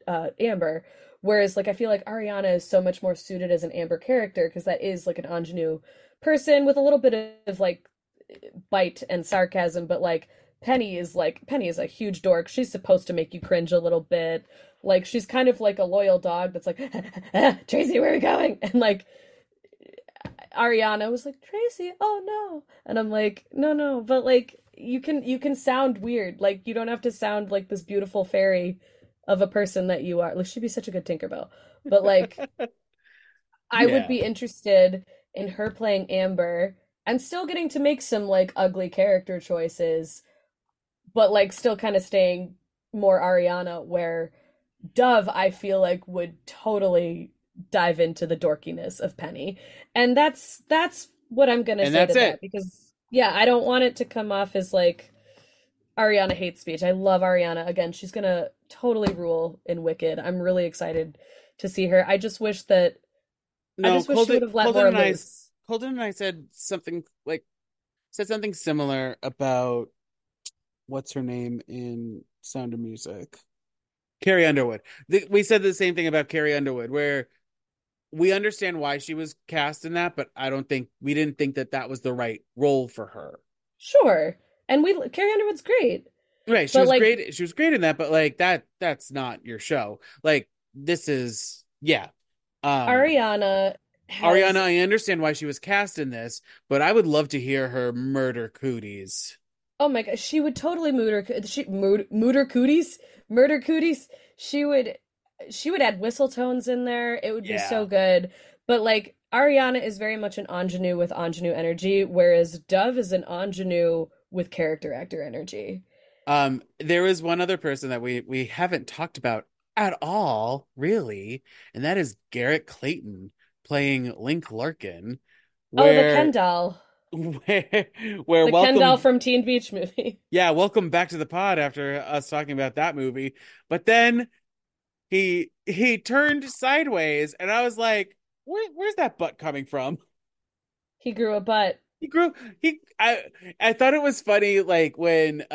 Amber. Whereas like I feel like Ariana is so much more suited as an Amber character because that is like an ingenue person with a little bit of like bite and sarcasm, but Penny is a huge dork. She's supposed to make you cringe a little bit. Like she's kind of like a loyal dog that's like, Tracy, where are we going? And like Ariana was like, Tracy, oh no. And I'm like, no, no, but like you can sound weird. Like you don't have to sound like this beautiful fairy of a person that you are. Like she'd be such a good Tinkerbell. But like I would Yeah. be interested in her playing Amber and still getting to make some like ugly character choices, but like still kind of staying more Ariana, where Dove, I feel like would totally dive into the dorkiness of Penny. And that's what I'm gonna And say that's to that it. because yeah, I don't want it to come off as like Ariana hate speech. I love Ariana. Again, she's gonna totally rule in Wicked. I'm really excited to see her. I No, just wish she would have let more loose. Colton and I said something similar about what's her name in Sound of Music. Carrie Underwood. We said the same thing about Carrie Underwood, where we understand why she was cast in that, but we didn't think that that was the right role for her. Sure. And we Carrie Underwood's great. Right, she But was like great. She was great in that, but like that's not your show. Like this is yeah. Um Ariana Ariana, has I understand why she was cast in this, but I would love to hear her murder cooties. oh my god, she would totally murder cooties, murder cooties. She would she would add whistle tones in there. It would be so Yeah. good. But like Ariana is very much an ingenue with ingenue energy, whereas Dove is an ingenue with character actor energy. There is one other person that we haven't talked about at all, really, and that is Garrett Clayton playing Link Larkin, Oh, the where Ken doll. where where The Ken doll welcome from Teen Beach Movie. yeah, welcome back to the pod after us talking about that movie. But then he turned sideways and I was like, where's that butt coming from? He grew a butt. He grew he I thought it was funny like when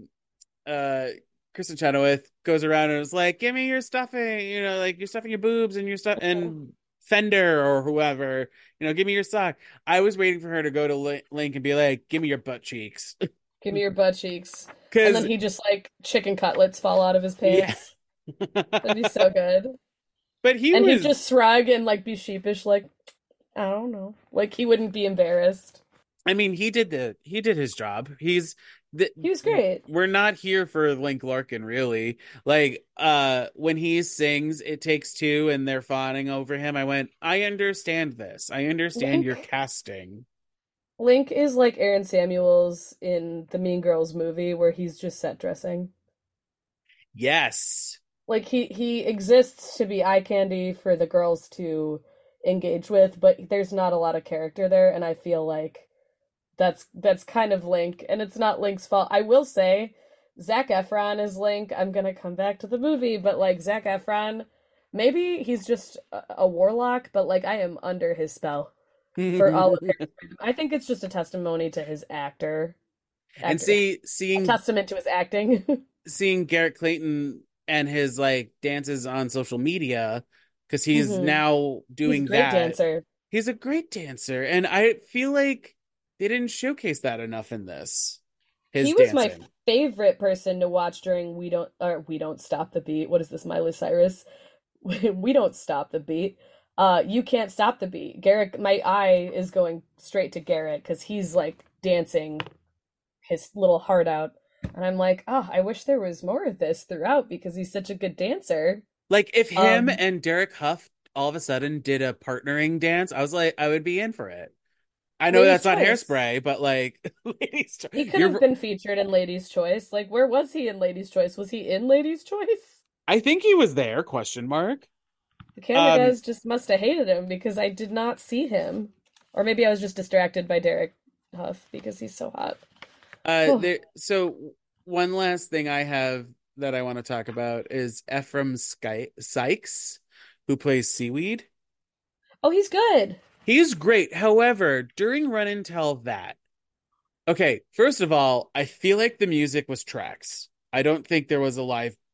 uh Kristen Chenoweth goes around and is like, "Give me your stuffing, like you're stuffing your boobs and your stuff and Fender or whoever, give me your sock." I was waiting for her to go to Link and be like, "Give me your butt cheeks," Give me your butt cheeks. And then because he just like chicken cutlets fall out of his yeah, pants. That'd be so good. but he And he'd was. just shrug and like be sheepish, like, I don't know. Like he wouldn't be embarrassed. I mean, he did his job. The, He was great. we're not here for Link Larkin, really. Like, when he sings "It Takes Two" and they're fawning over him, I went, I understand this. I understand your Link casting. Link is like Aaron Samuels in the Mean Girls movie where he's just set dressing. Yes. Like he exists to be eye candy for the girls to engage with, but there's not a lot of character there, and I feel like that's kind of Link, and it's not Link's fault. I will say, Zac Efron is Link. I'm gonna come back to the movie, but like Zac Efron, maybe he's just a warlock, but like I am under his spell for all of him. I think it's just a testimony to his And actor, a testament to his acting. seeing Garrett Clayton and his like dances on social media, because he's hmm now He's a doing great that. dancer. He's a great dancer, and I feel like they didn't showcase that enough in this. His He was my dancing. favorite person to watch during We Don't Stop the Beat. What is this, Miley Cyrus? We don't stop the beat. You can't stop the beat. Garrett, my eye is going straight to Garrett because he's like dancing his little heart out. And I'm like, oh, I wish there was more of this throughout because he's such a good dancer. Like if him Um, and Derek Huff all of a sudden did a partnering dance, I was like, I would be in for it. I know Lady's that's not Choice. Hairspray, but like, He could have you're. been featured in Lady's Choice. Like, where was he in Lady's Choice? Was he in Lady's Choice? I think he was there? Question mark. The camera Um. guys just must have hated him because I did not see him. Or maybe I was just distracted by Derek Huff because he's so hot. Oh, There. So one last thing I have that I want to talk about is Ephraim Sykes, who plays Seaweed. oh, he's good. He's great. However, during Run and Tell That, okay, first of all, I feel like the music was tracks. I don't think there was a live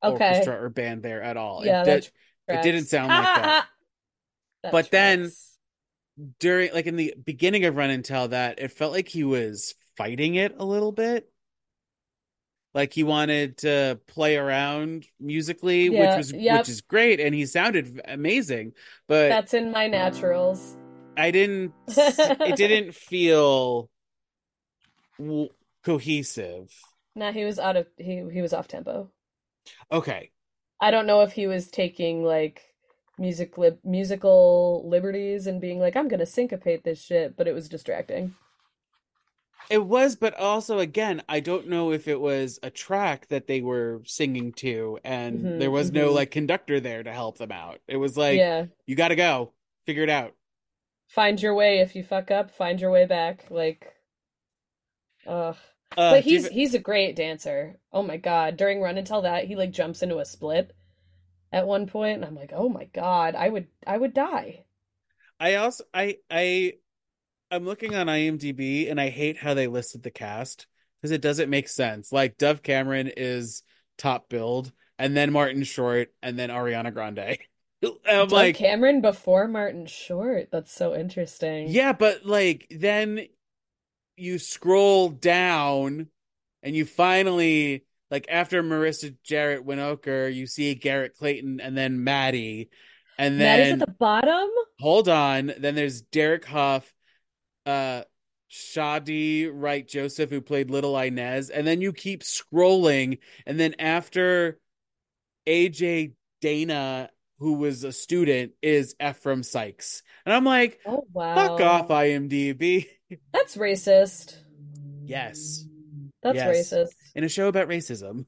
Okay. orchestra or band there at all. Yeah, that It didn't tracks. sound Ha like ha that. ha. That But then tracks. during, like, in the beginning of Run and Tell That, it felt like he was fighting it a little bit. Like he wanted to play around musically, Yeah, which yep. is great, and he sounded amazing. But That's in my naturals. it didn't feel w cohesive. Nah, he was off tempo. Okay. I don't know if he was taking like musical liberties and being like, I'm gonna syncopate this shit, but it was distracting. It was, but also again, I don't know if it was a track that they were singing to and there was no Hmm. like conductor there to help them out. It was like, Yeah. you gotta go, figure it out. Find your way. If you fuck up, find your way back. Like, ugh. But Do you, he's a great dancer. Oh my God. During Run Until That, he like jumps into a split at one point, and I'm like, oh my God, I would die. I also I'm looking on IMDb and I hate how they listed the cast because it doesn't make sense. Like Dove Cameron is top billed, and then Martin Short, and then Ariana Grande. I'm Dove like, Cameron before Martin Short. That's so interesting. yeah, but like then you scroll down and you finally, like, after Marissa Jarrett Winokur, you see Garrett Clayton and then Maddie. And Maddie's at then the bottom? hold on, then there's Derek Huff, uh Shadi Wright Joseph, who played Little Inez, and then you keep scrolling, and then after AJ Dana, who was a student, is Ephraim Sykes. And I'm like, Oh, fuck off, wow. IMDb. That's racist. Yes. That's Yes. racist. In a show about racism.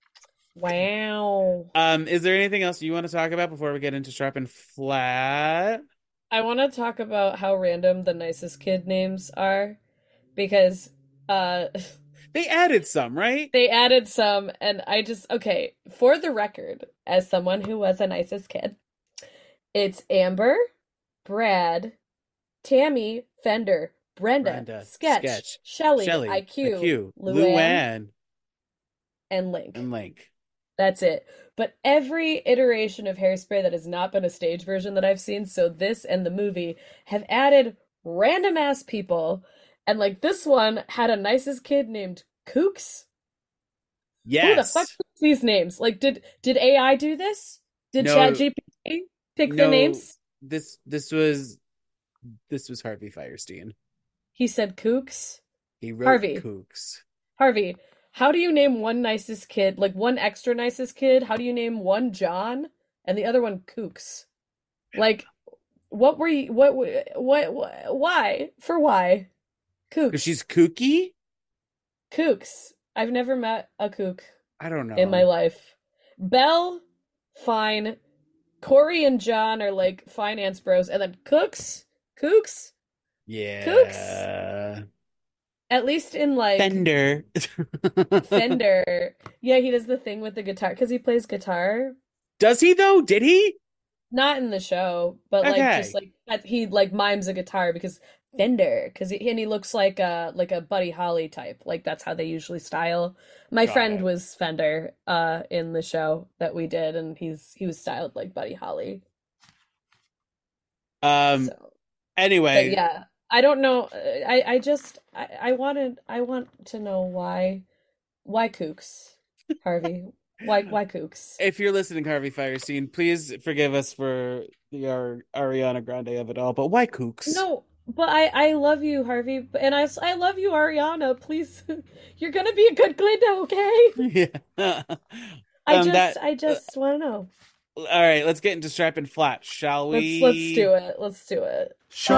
Wow. Is there anything else you want to talk about before we get into Sharp and Flat? I want to talk about how random the nicest kid names are because uh They added some, right? they added some and I just okay, for the record, as someone who was a nicest kid, it's Amber, Brad, Tammy, Fender, Brenda, Brenda, Sketch, Sketch, Shelly, Shelly, IQ, IQ, Luann, Luann, and Link. and Link. That's it. But every iteration of Hairspray that has not been a stage version that I've seen, so this and the movie, have added random ass people. And like this one had a nicest kid named Kooks. Who the fuck Yes. picks these names? Like did AI do this? Did No, ChatGPT pick the no. names? This was Harvey Firestein. He said Kooks. He wrote Harvey. Kooks. Harvey, how do you name one nicest kid, like one extra nicest kid? How do you name one John and the other one Kooks? Like, what were you, why? For why? Because Kooks. she's kooky? Kooks. I've never met a kook I don't in my know. life. Belle, fine. Corey and John are like finance bros. And then Kooks? Kooks? Yeah. At least in like Fender. Fender. Yeah, he does the thing with the guitar because he plays guitar. Does he though? Did he? Not in the show, but like just Okay. like he like mimes a guitar because Fender, because he looks like a Buddy Holly type. Like that's how they usually style. My Got friend it. was Fender in the show that we did, and he was styled like Buddy Holly. Um, So, but anyway, yeah, I don't know. I just I want to know why kooks, Harvey? Why kooks? if you're listening, Harvey Firestein, please forgive us for the Ariana Grande of it all, but why kooks? No, but I love you, Harvey, and I love you, Ariana. Please, you're gonna be a good Glinda, okay? Yeah. I That I just want to know. all right, let's get into Strap and Flat, shall Let's we? do it. Let's do it.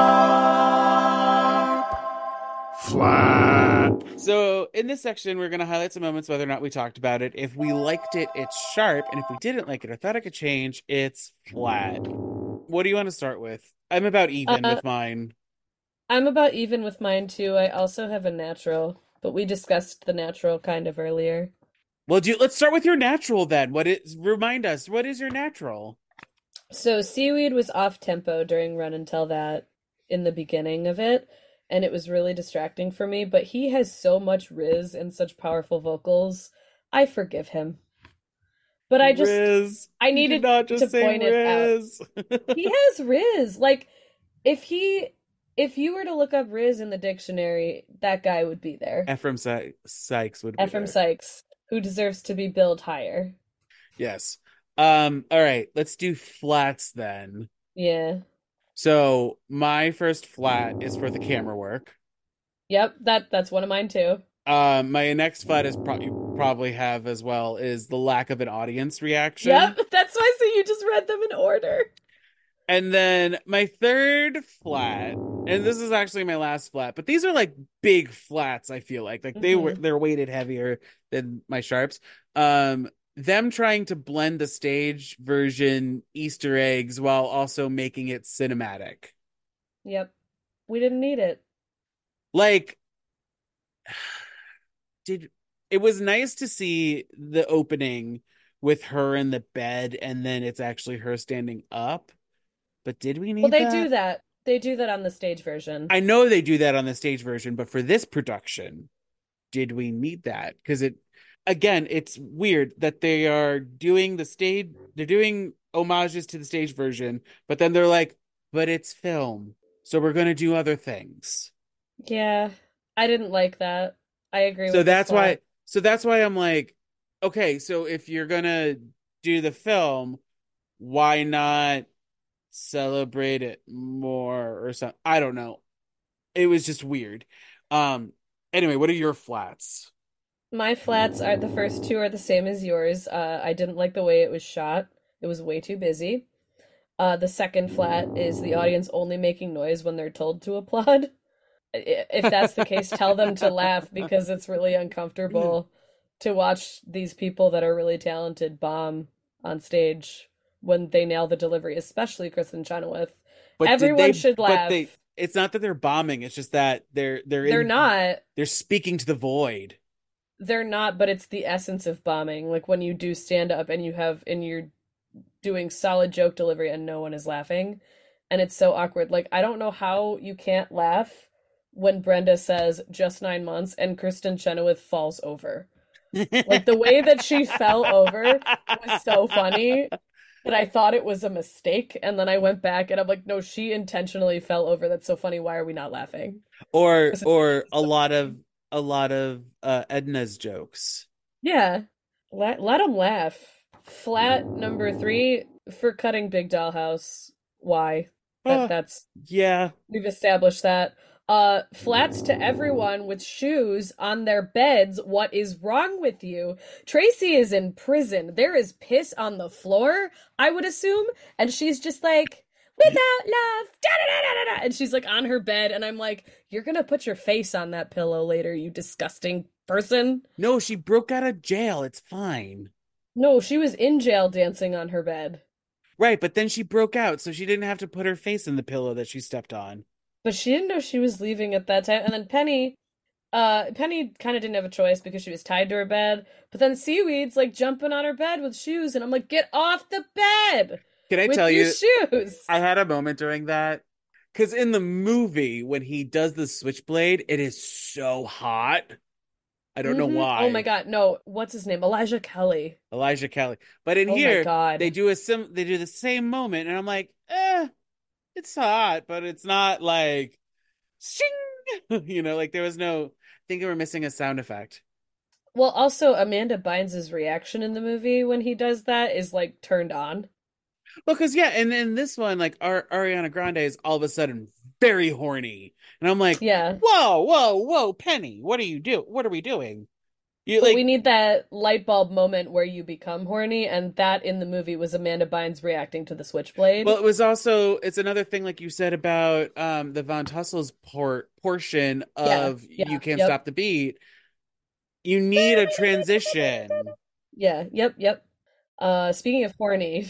Sharp, flat. So, in this section, we're going to highlight some moments, whether or not we talked about it. If we liked it, it's sharp. And if we didn't like it or thought it could change, it's flat. What do you want to start with? I'm about even Uh, with mine. I'm about even with mine too. I also have a natural, but we discussed the natural kind of earlier. Well, let's start with your natural then. Remind us, what is your natural? So Seaweed was off tempo during Run Until That in the beginning of it, and it was really distracting for me, but he has so much riz and such powerful vocals. I forgive him. But Riz. I needed to point it out. He has Riz. Like, if you were to look up Riz in the dictionary, that guy would be there. Ephraim Sykes would be Ephraim there. Sykes, who deserves to be billed higher. Yes. All right, let's do flats then. Yeah. So my first flat is for the camera work. Yep, that's one of mine too. My next flat is you probably have as well is the lack of an audience reaction. Yep, that's why. So you just read them in order. And then my third flat, and this is actually my last flat, but these are like big flats. I feel like they're weighted heavier than my sharps. Them trying to blend the stage version Easter eggs while also making it cinematic. Yep, we didn't need it. Like, it was nice to see the opening with her in the bed, and then it's actually her standing up. But did we need that? Well, they do that. They do that on the stage version. I know they do that on the stage version, but for this production, did we need that? Because it's weird that they are doing they're doing homages to the stage version, but then they're like, but it's film, so we're going to do other things. Yeah, I didn't like that. I agree with So that's why I'm like, okay, so if you're going to do the film, why not celebrate it more or something? I don't know. It was just weird. Anyway, what are your flats? My flats are the first two are the same as yours. I didn't like the way it was shot. It was way too busy. The second flat is the audience only making noise when they're told to applaud. If that's the case, tell them to laugh, because it's really uncomfortable to watch these people that are really talented bomb on stage when they nail the delivery, especially Kristin Chenoweth. But everyone should laugh. But it's not that they're bombing, it's just that they're not. They're speaking to the void. They're not, but it's the essence of bombing. Like when you do stand up and you're doing solid joke delivery and no one is laughing, and it's so awkward. Like, I don't know how you can't laugh when Brenda says just 9 months and Kristin Chenoweth falls over. Like, the way that she fell over was so funny that I thought it was a mistake, and then I went back and I'm like, no, she intentionally fell over. That's so funny. Why are we not laughing? Or a lot of Edna's jokes. Yeah, let them laugh. Flat number 3 for cutting Big Dollhouse. Why? That's yeah. We've established that. Flats to everyone with shoes on their beds. What is wrong with you? Tracy is in prison. There is piss on the floor, I would assume, and she's just like, without love, da-da-da-da-da, and she's like on her bed, and I'm like, you're gonna put your face on that pillow later, you disgusting person. No, she broke out of jail. It's fine. No, she was in jail dancing on her bed. Right, but then she broke out, so she didn't have to put her face in the pillow that she stepped on. But she didn't know she was leaving at that time. And then Penny kind of didn't have a choice because she was tied to her bed. But then Seaweed's like jumping on her bed with shoes, and I'm like, get off the bed! Can I tell you, shoes? I had a moment during that. Because in the movie, when he does the switchblade, it is so hot. I don't know why. Oh my god, no! What's his name? Elijah Kelly. But in here, they do the same moment, and I'm like, it's hot, but it's not like, shing! Like there was no. I think they were missing a sound effect. Well, also Amanda Bynes' reaction in the movie when he does that is like turned on. Well, because and in this one, like Ariana Grande is all of a sudden very horny, and I'm like, yeah, whoa, Penny, what are we doing? We need that light bulb moment where you become horny, and that in the movie was Amanda Bynes reacting to the switchblade. Well, it's another thing, like you said about the Von Tussel's portion of You Can't Stop the Beat. You need a transition. Yeah, yep. Speaking of horny.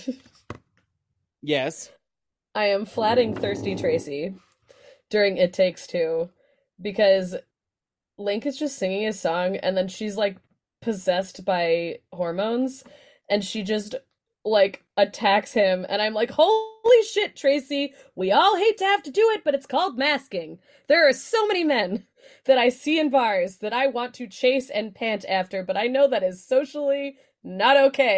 Yes. I am flatting Thirsty Tracy during It Takes Two because Link is just singing his song and then she's like possessed by hormones and she just like attacks him and I'm like, holy shit, Tracy, we all hate to have to do it, but it's called masking. There are so many men that I see in bars that I want to chase and pant after, but I know that is socially not okay.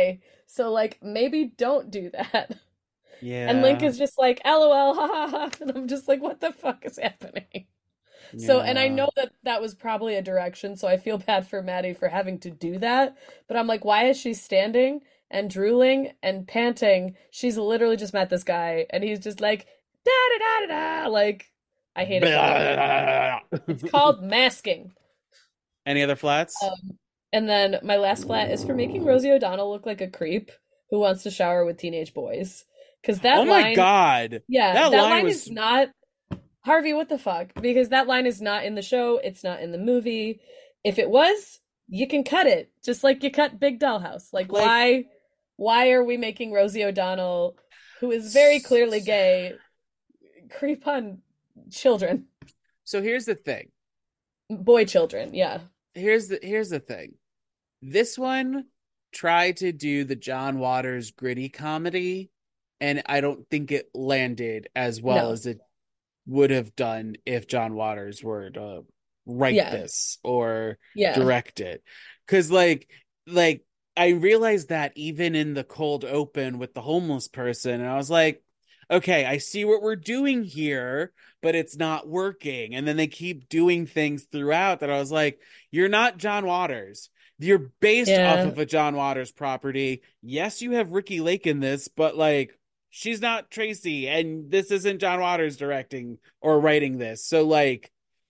So like maybe don't do that. And Link Yeah. is just like, LOL, ha ha ha. And I'm just like, what the fuck is happening? So, and I Yeah. know that that was probably a direction, so I feel bad for Maddie for having to do that. But I'm like, why is she standing and drooling and panting? She's literally just met this guy, and he's just like, da da da da da. Like, I hate it for her. It's called masking. Any other flats? And then my last flat is for making Rosie O'Donnell look like a creep who wants to shower with teenage boys. Because Oh that my line, God. yeah, That that line line was is not Harvey, what the fuck? Because that line is not in the show, it's not in the movie. If it was, you can cut it, just like you cut Big Dollhouse. Like like why are we making Rosie O'Donnell, who is very clearly gay, creep on children? so here's the thing. Boy children, yeah. Here's the thing. This one tried to do the John Waters gritty comedy, and I don't think it landed as well No. as it would have done if John Waters were to write Yeah. this or Yeah. direct it. Because like I realized that even in the cold open with the homeless person, and I was like, okay, I see what we're doing here, but it's not working. And then they keep doing things throughout that I was like, you're not John Waters. You're based off Yeah. of a John Waters property. Yes, you have Ricky Lake in this, but like she's not Tracy, and this isn't John Waters directing or writing this. So like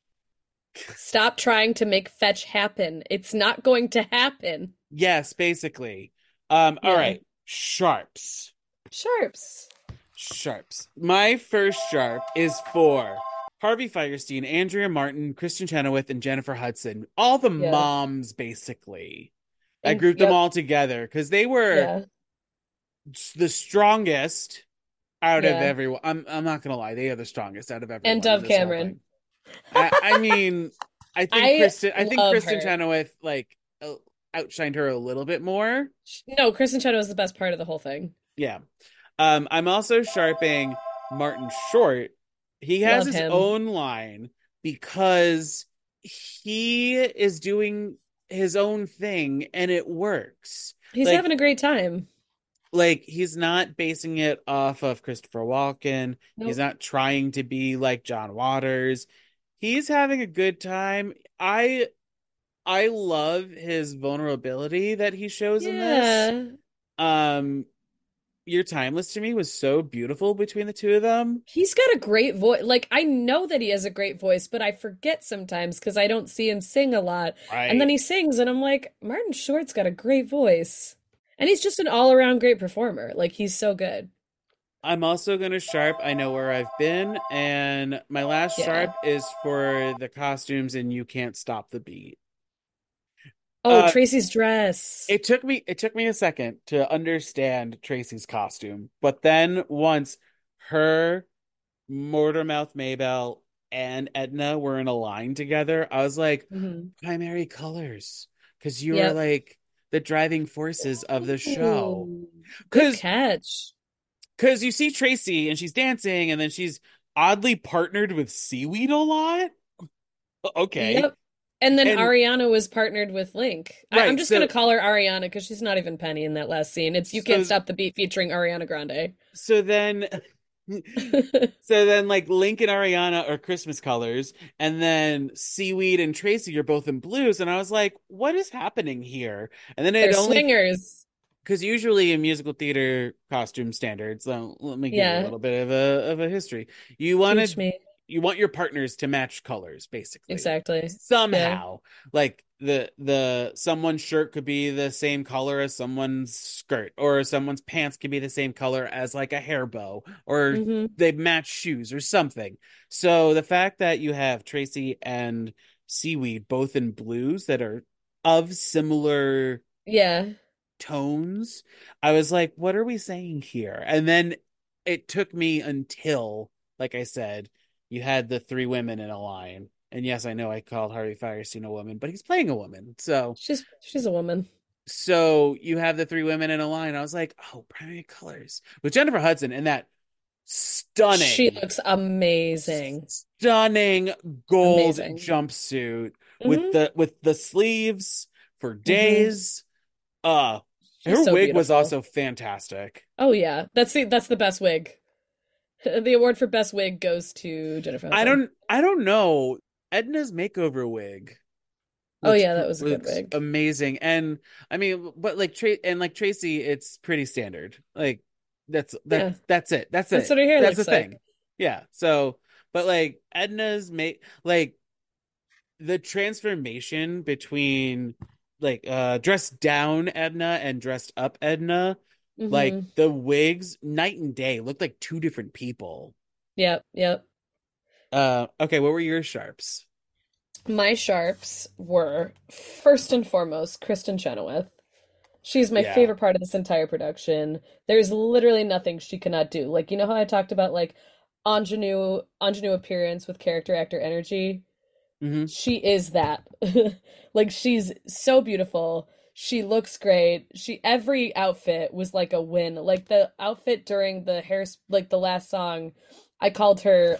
Stop trying to make fetch happen. It's not going to happen. yes, basically. All Yeah. right. Sharps. Sharps. Sharps. My first sharp is for Harvey Firestein, Andrea Martin, Kristen Chenoweth, and Jennifer Hudson. All the Yeah. moms, basically. I And grouped them yep. all together because they were Yeah. the strongest out of Yeah. everyone. I'm not gonna lie, they are the strongest out of everyone And in Dove this whole Cameron. thing. I mean, I think I love Kristen her. Chenoweth like outshined her a little bit more. No, Kristen Chenoweth was the best part of the whole thing. Yeah. I'm also sharping Martin Short. He has Love his him. own line because he is doing his own thing and it works. He's Like having a great time. like he's not basing it off of Christopher Walken. He's Nope. not trying to be like John Waters. He's having a good time. I love his vulnerability that he shows in this. Yeah. Um You're Timeless to me was so beautiful between the two of them. He's got a great voice. Like, I know that he has a great voice, but I forget sometimes because I don't see him sing a lot. And then Right. he sings, and I'm like, Martin Short's got a great voice. And he's just an all-around great performer. Like, he's so good. I'm also gonna sharp I Know Where I've Been, and my last Yeah. sharp is for the costumes in You Can't Stop the Beat. Oh, Uh Tracy's dress. it took me a second to understand Tracy's costume, but then once her Mortarmouth Maybell and Edna were in a line together, I was like, Hmm. primary colors, because you are Yep. like the driving forces of the show. Ooh, good Because catch. you see Tracy and she's dancing, and then she's oddly partnered with Seaweed a lot. Okay, Yep. And then and Ariana was partnered with Link. I'm right, just gonna call her Ariana because she's not even Penny in that last scene. It's You Can't so Stop the Beat featuring Ariana Grande. so then so then like Link and Ariana are Christmas colors, and then Seaweed and Tracy are both in blues, and I was like, what is happening here? And then They're it only swingers. because usually in musical theater costume standards, let me give you a Yeah. little bit of a history. You want Teach me. you want your partners to match colors, basically. Exactly. Yeah. Somehow. Like the someone's shirt could be the same color as someone's skirt, or someone's pants could be the same color as like a hair bow, or Hmm. they match shoes or something. So the fact that you have Tracy and Seaweed both in blues that are of similar Yeah. tones, I was like, what are we saying here? And then it took me until, like I said, you had the three women in a line. And yes, I know I called Harvey Firestein a woman, but he's playing a woman. She's a woman. So you have the three women in a line. I was like, oh, primary colors. With Jennifer Hudson in that She stunning, looks amazing. stunning gold Amazing. jumpsuit Hmm. with the sleeves for Hmm. days. Uh She's Her so wig was beautiful. also fantastic. Oh yeah, that's the best wig. The award for best wig goes to Jennifer Hudson. I don't know. Edna's makeover wig Oh yeah, that was a good looks wig. amazing. And I mean, but like Tracy, it's pretty standard. Like Yeah, that's it. That's that's it. what her hair That's the looks thing. like. Yeah. So, but like Edna's like the transformation between like dressed down Edna and dressed up Edna, like Mm-hmm. the wigs night and day looked like two different people. Yep, yep. Okay, what were your sharps? My sharps were first and foremost Kristen Chenoweth. She's my Yeah. favorite part of this entire production. There's literally nothing she cannot do. Like, you know how I talked about like ingenue appearance with character actor energy? Hmm. She is that. Like she's so beautiful. She looks great. Every outfit was like a win. Like the outfit during the hair like the last song, I called her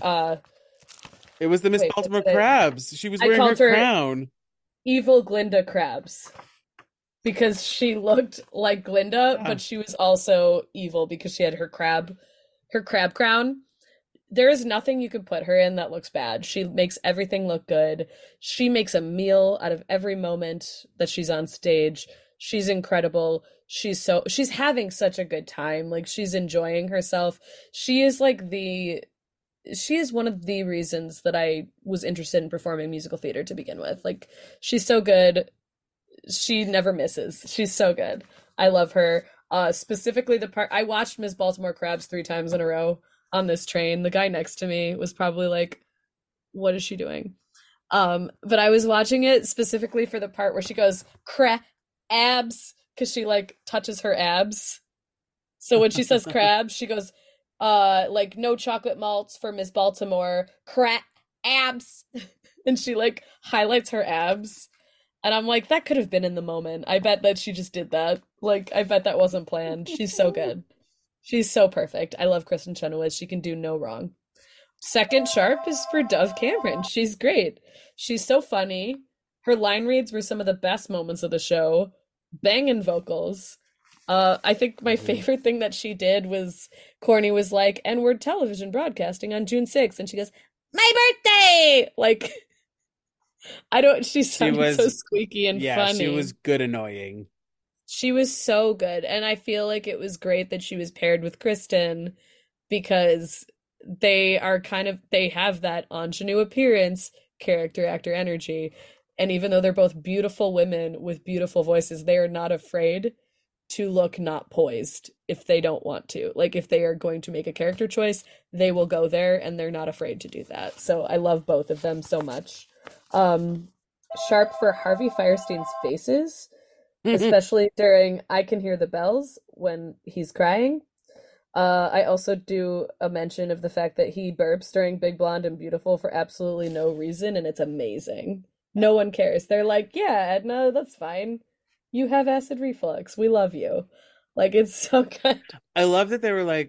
It was the Miss wait, what Baltimore did Crabs. She was I wearing her called her crown. Evil Glinda Krabs because she looked like Glinda, Yeah. but she was also evil because she had her crab crown. There is nothing you could put her in that looks bad. She makes everything look good. She makes a meal out of every moment that she's on stage. She's incredible. She's having such a good time. Like she's enjoying herself. She is she is one of the reasons that I was interested in performing musical theater to begin with. Like she's so good. She never misses. She's so good. I love her. Specifically the part I watched Miss Baltimore Crabs 3 times in a row on this train. The guy next to me was probably like, "What is she doing?" But I was watching it specifically for the part where she goes abs because she like touches her abs. So when she says crabs, she goes, like no chocolate malts for Miss Baltimore, abs, and she like highlights her abs. And I'm like, that could have been in the moment. I bet that she just did that. Like, I bet that wasn't planned. She's so good. She's so perfect. I love Kristen Chenoweth. She can do no wrong. Second sharp is for Dove Cameron. She's great. She's so funny. Her line reads were some of the best moments of the show. Banging vocals. I think my favorite thing that she did was Corny was like, and we're television broadcasting on June 6th. And she goes, my birthday! Like, she sounded so squeaky and funny. She was good annoying. She was so good. And I feel like it was great that she was paired with Kristen because they have that ingenue appearance, character actor energy. And even though they're both beautiful women with beautiful voices, they are not afraid to look not poised if they don't want to. Like if they are going to make a character choice, they will go there and they're not afraid to do that. So I love both of them so much. Sharp for Harvey Firestein's faces, especially during I Can Hear the Bells when he's crying. I also do a mention of the fact that he burps during Big Blonde and Beautiful for absolutely no reason, and it's amazing. No one cares. They're like, yeah, Edna, that's fine. You have acid reflux. We love you. Like, it's so good. I love that they were like,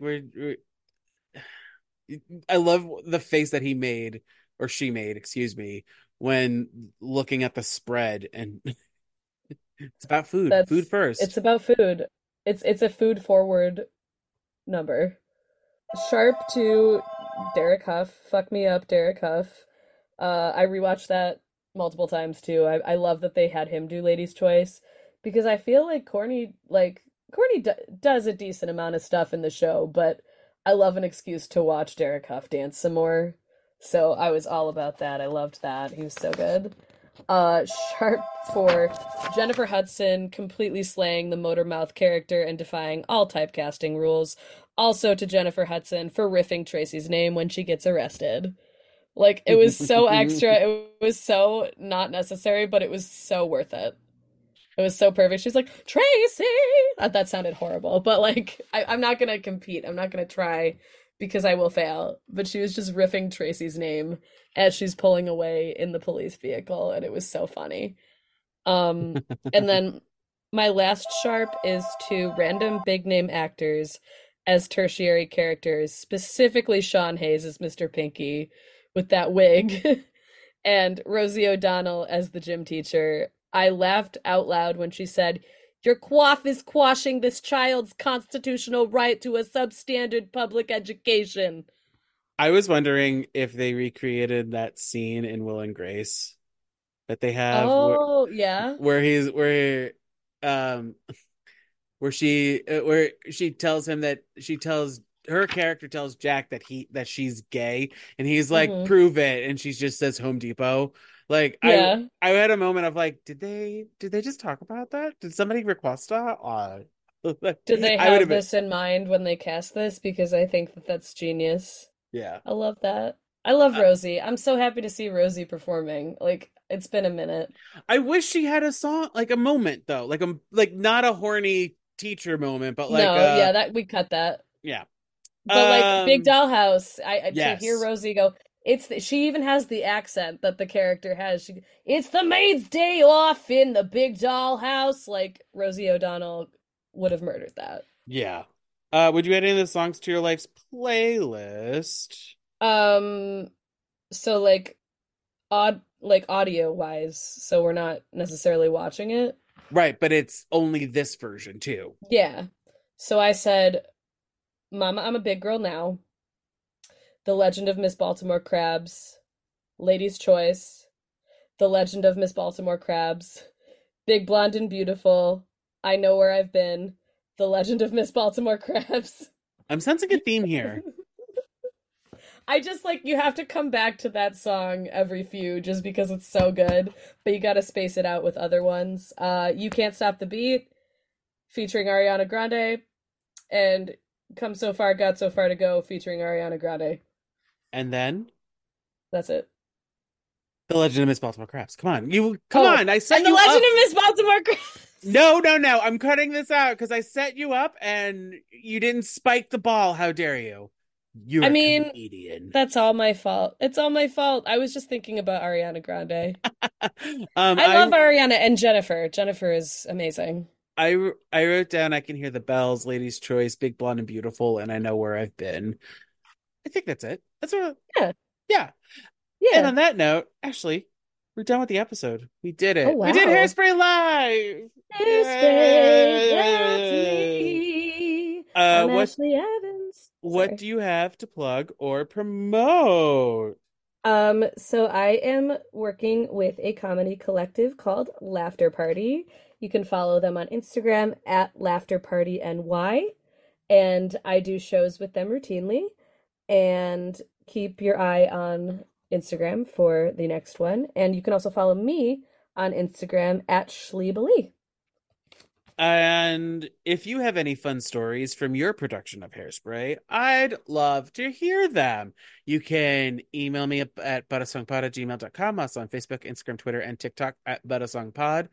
I love the face that he made, or she made, excuse me, when looking at the spread, and it's about food. Food first. It's about food. It's a food forward number. Sharp to Derek Huff. Fuck me up, Derek Huff. I rewatched that multiple times too. I love that they had him do Lady's Choice because I feel like Corny does a decent amount of stuff in the show, but I love an excuse to watch Derek Huff dance some more. So I was all about that. I loved that. He was so good. Sharp for Jennifer Hudson completely slaying the motor mouth character and defying all typecasting rules. Also to Jennifer Hudson for riffing Tracy's name when she gets arrested. Like, it was so extra. It was so not necessary, but it was so worth it. It was so perfect. She's like, Tracy! That sounded horrible, but like, I'm not gonna compete. I'm not gonna try because I will fail. But she was just riffing Tracy's name as she's pulling away in the police vehicle, and it was so funny. And then my last sharp is to random big name actors as tertiary characters, specifically Sean Hayes as Mr. Pinky with that wig, and Rosie O'Donnell as the gym teacher. I laughed out loud when she said, Your quaff is quashing this child's constitutional right to a substandard public education. I was wondering if they recreated that scene in Will and Grace that they have Oh, yeah. um where she tells him that her character tells Jack that she's gay, and he's like, prove it, and she just says Home Depot. Like, yeah. I had a moment of like, did they just talk about that? Did somebody request that? Did they have this in mind when they cast this? Because I think that's genius. Yeah. I love that. I love Rosie. I'm so happy to see Rosie performing. Like, it's been a minute. I wish she had a song, like a moment though, like not a horny teacher moment, but like that we cut that. Yeah. But like Big Doll House, yes. To hear Rosie go, she even has the accent that the character has. It's the maid's day off in the Big Doll House. Like Rosie O'Donnell would have murdered that. Yeah. Would you add any of the songs to your life's playlist? So like audio wise, so we're not necessarily watching it. Right, but it's only this version too. Yeah. So I said, Mama, I'm a Big Girl Now, The Legend of Miss Baltimore Crabs, Lady's Choice, The Legend of Miss Baltimore Crabs, Big Blonde and Beautiful, I Know Where I've Been, The Legend of Miss Baltimore Crabs. I'm sensing a theme here. I just you have to come back to that song every few just because it's so good, but you gotta space it out with other ones. You Can't Stop the Beat, featuring Ariana Grande, and Come So Far, Got So Far to Go, featuring Ariana Grande. And then? That's it. The Legend of Miss Baltimore Crabs. Come on. Come on. I set you up. And The Legend of Miss Baltimore Crabs. No. I'm cutting this out because I set you up and you didn't spike the ball. How dare you? You're a comedian. That's all my fault. It's all my fault. I was just thinking about Ariana Grande. I love Ariana and Jennifer. Jennifer is amazing. I wrote down I Can Hear the Bells, Lady's Choice, Big Blonde and Beautiful, and I Know Where I've Been. I think that's it. That's what. Yeah. And on that note, Ashley, we're done with the episode. We did it. Oh, wow. We did Hairspray Live. Hairspray, that's me. I'm Ashley Evans. What do you have to plug or promote? So I am working with a comedy collective called Laughter Party. You can follow them on Instagram at LaughterPartyNY, and I do shows with them routinely. And keep your eye on Instagram for the next one. And you can also follow me on Instagram at Schliebely. And if you have any fun stories from your production of Hairspray, I'd love to hear them. You can email me at buttasongpod@gmail.com, also on Facebook, Instagram, Twitter, and TikTok at buttasongpod.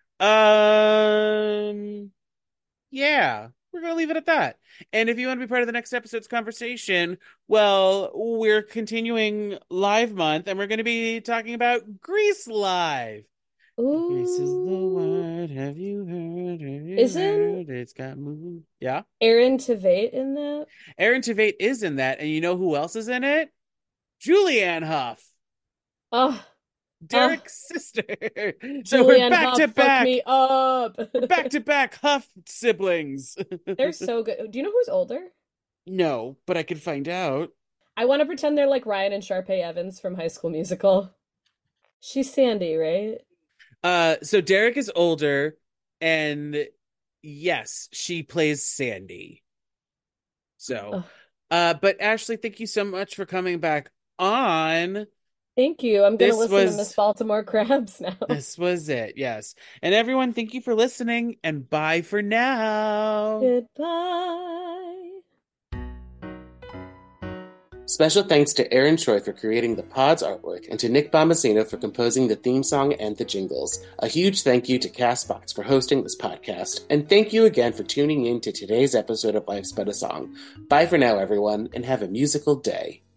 Yeah, we're going to leave it at that. And if you want to be part of the next episode's conversation, well, we're continuing Live Month, and we're going to be talking about Grease Live. Ooh. Grease is the word. Have you heard? Isn't it's got moved? Yeah. Aaron Tveit in that? Aaron Tveit is in that, and you know who else is in it? Julianne Hough. Oh. Derek's sister. So we're back to back. Me up. Back to back Huff siblings. They're so good. Do you know who's older? No, but I could find out. I want to pretend they're like Ryan and Sharpay Evans from High School Musical. She's Sandy, right? So Derek is older, and yes, she plays Sandy. So, but Ashley, thank you so much for coming back on. Thank you. I'm going to listen to Miss Baltimore Crabs now. This was it, yes. And everyone, thank you for listening, and bye for now. Goodbye. Special thanks to Aaron Choi for creating the pod's artwork and to Nick Bombasino for composing the theme song and the jingles. A huge thank you to CastBox for hosting this podcast. And thank you again for tuning in to today's episode of Life's But a Song. Bye for now, everyone, and have a musical day.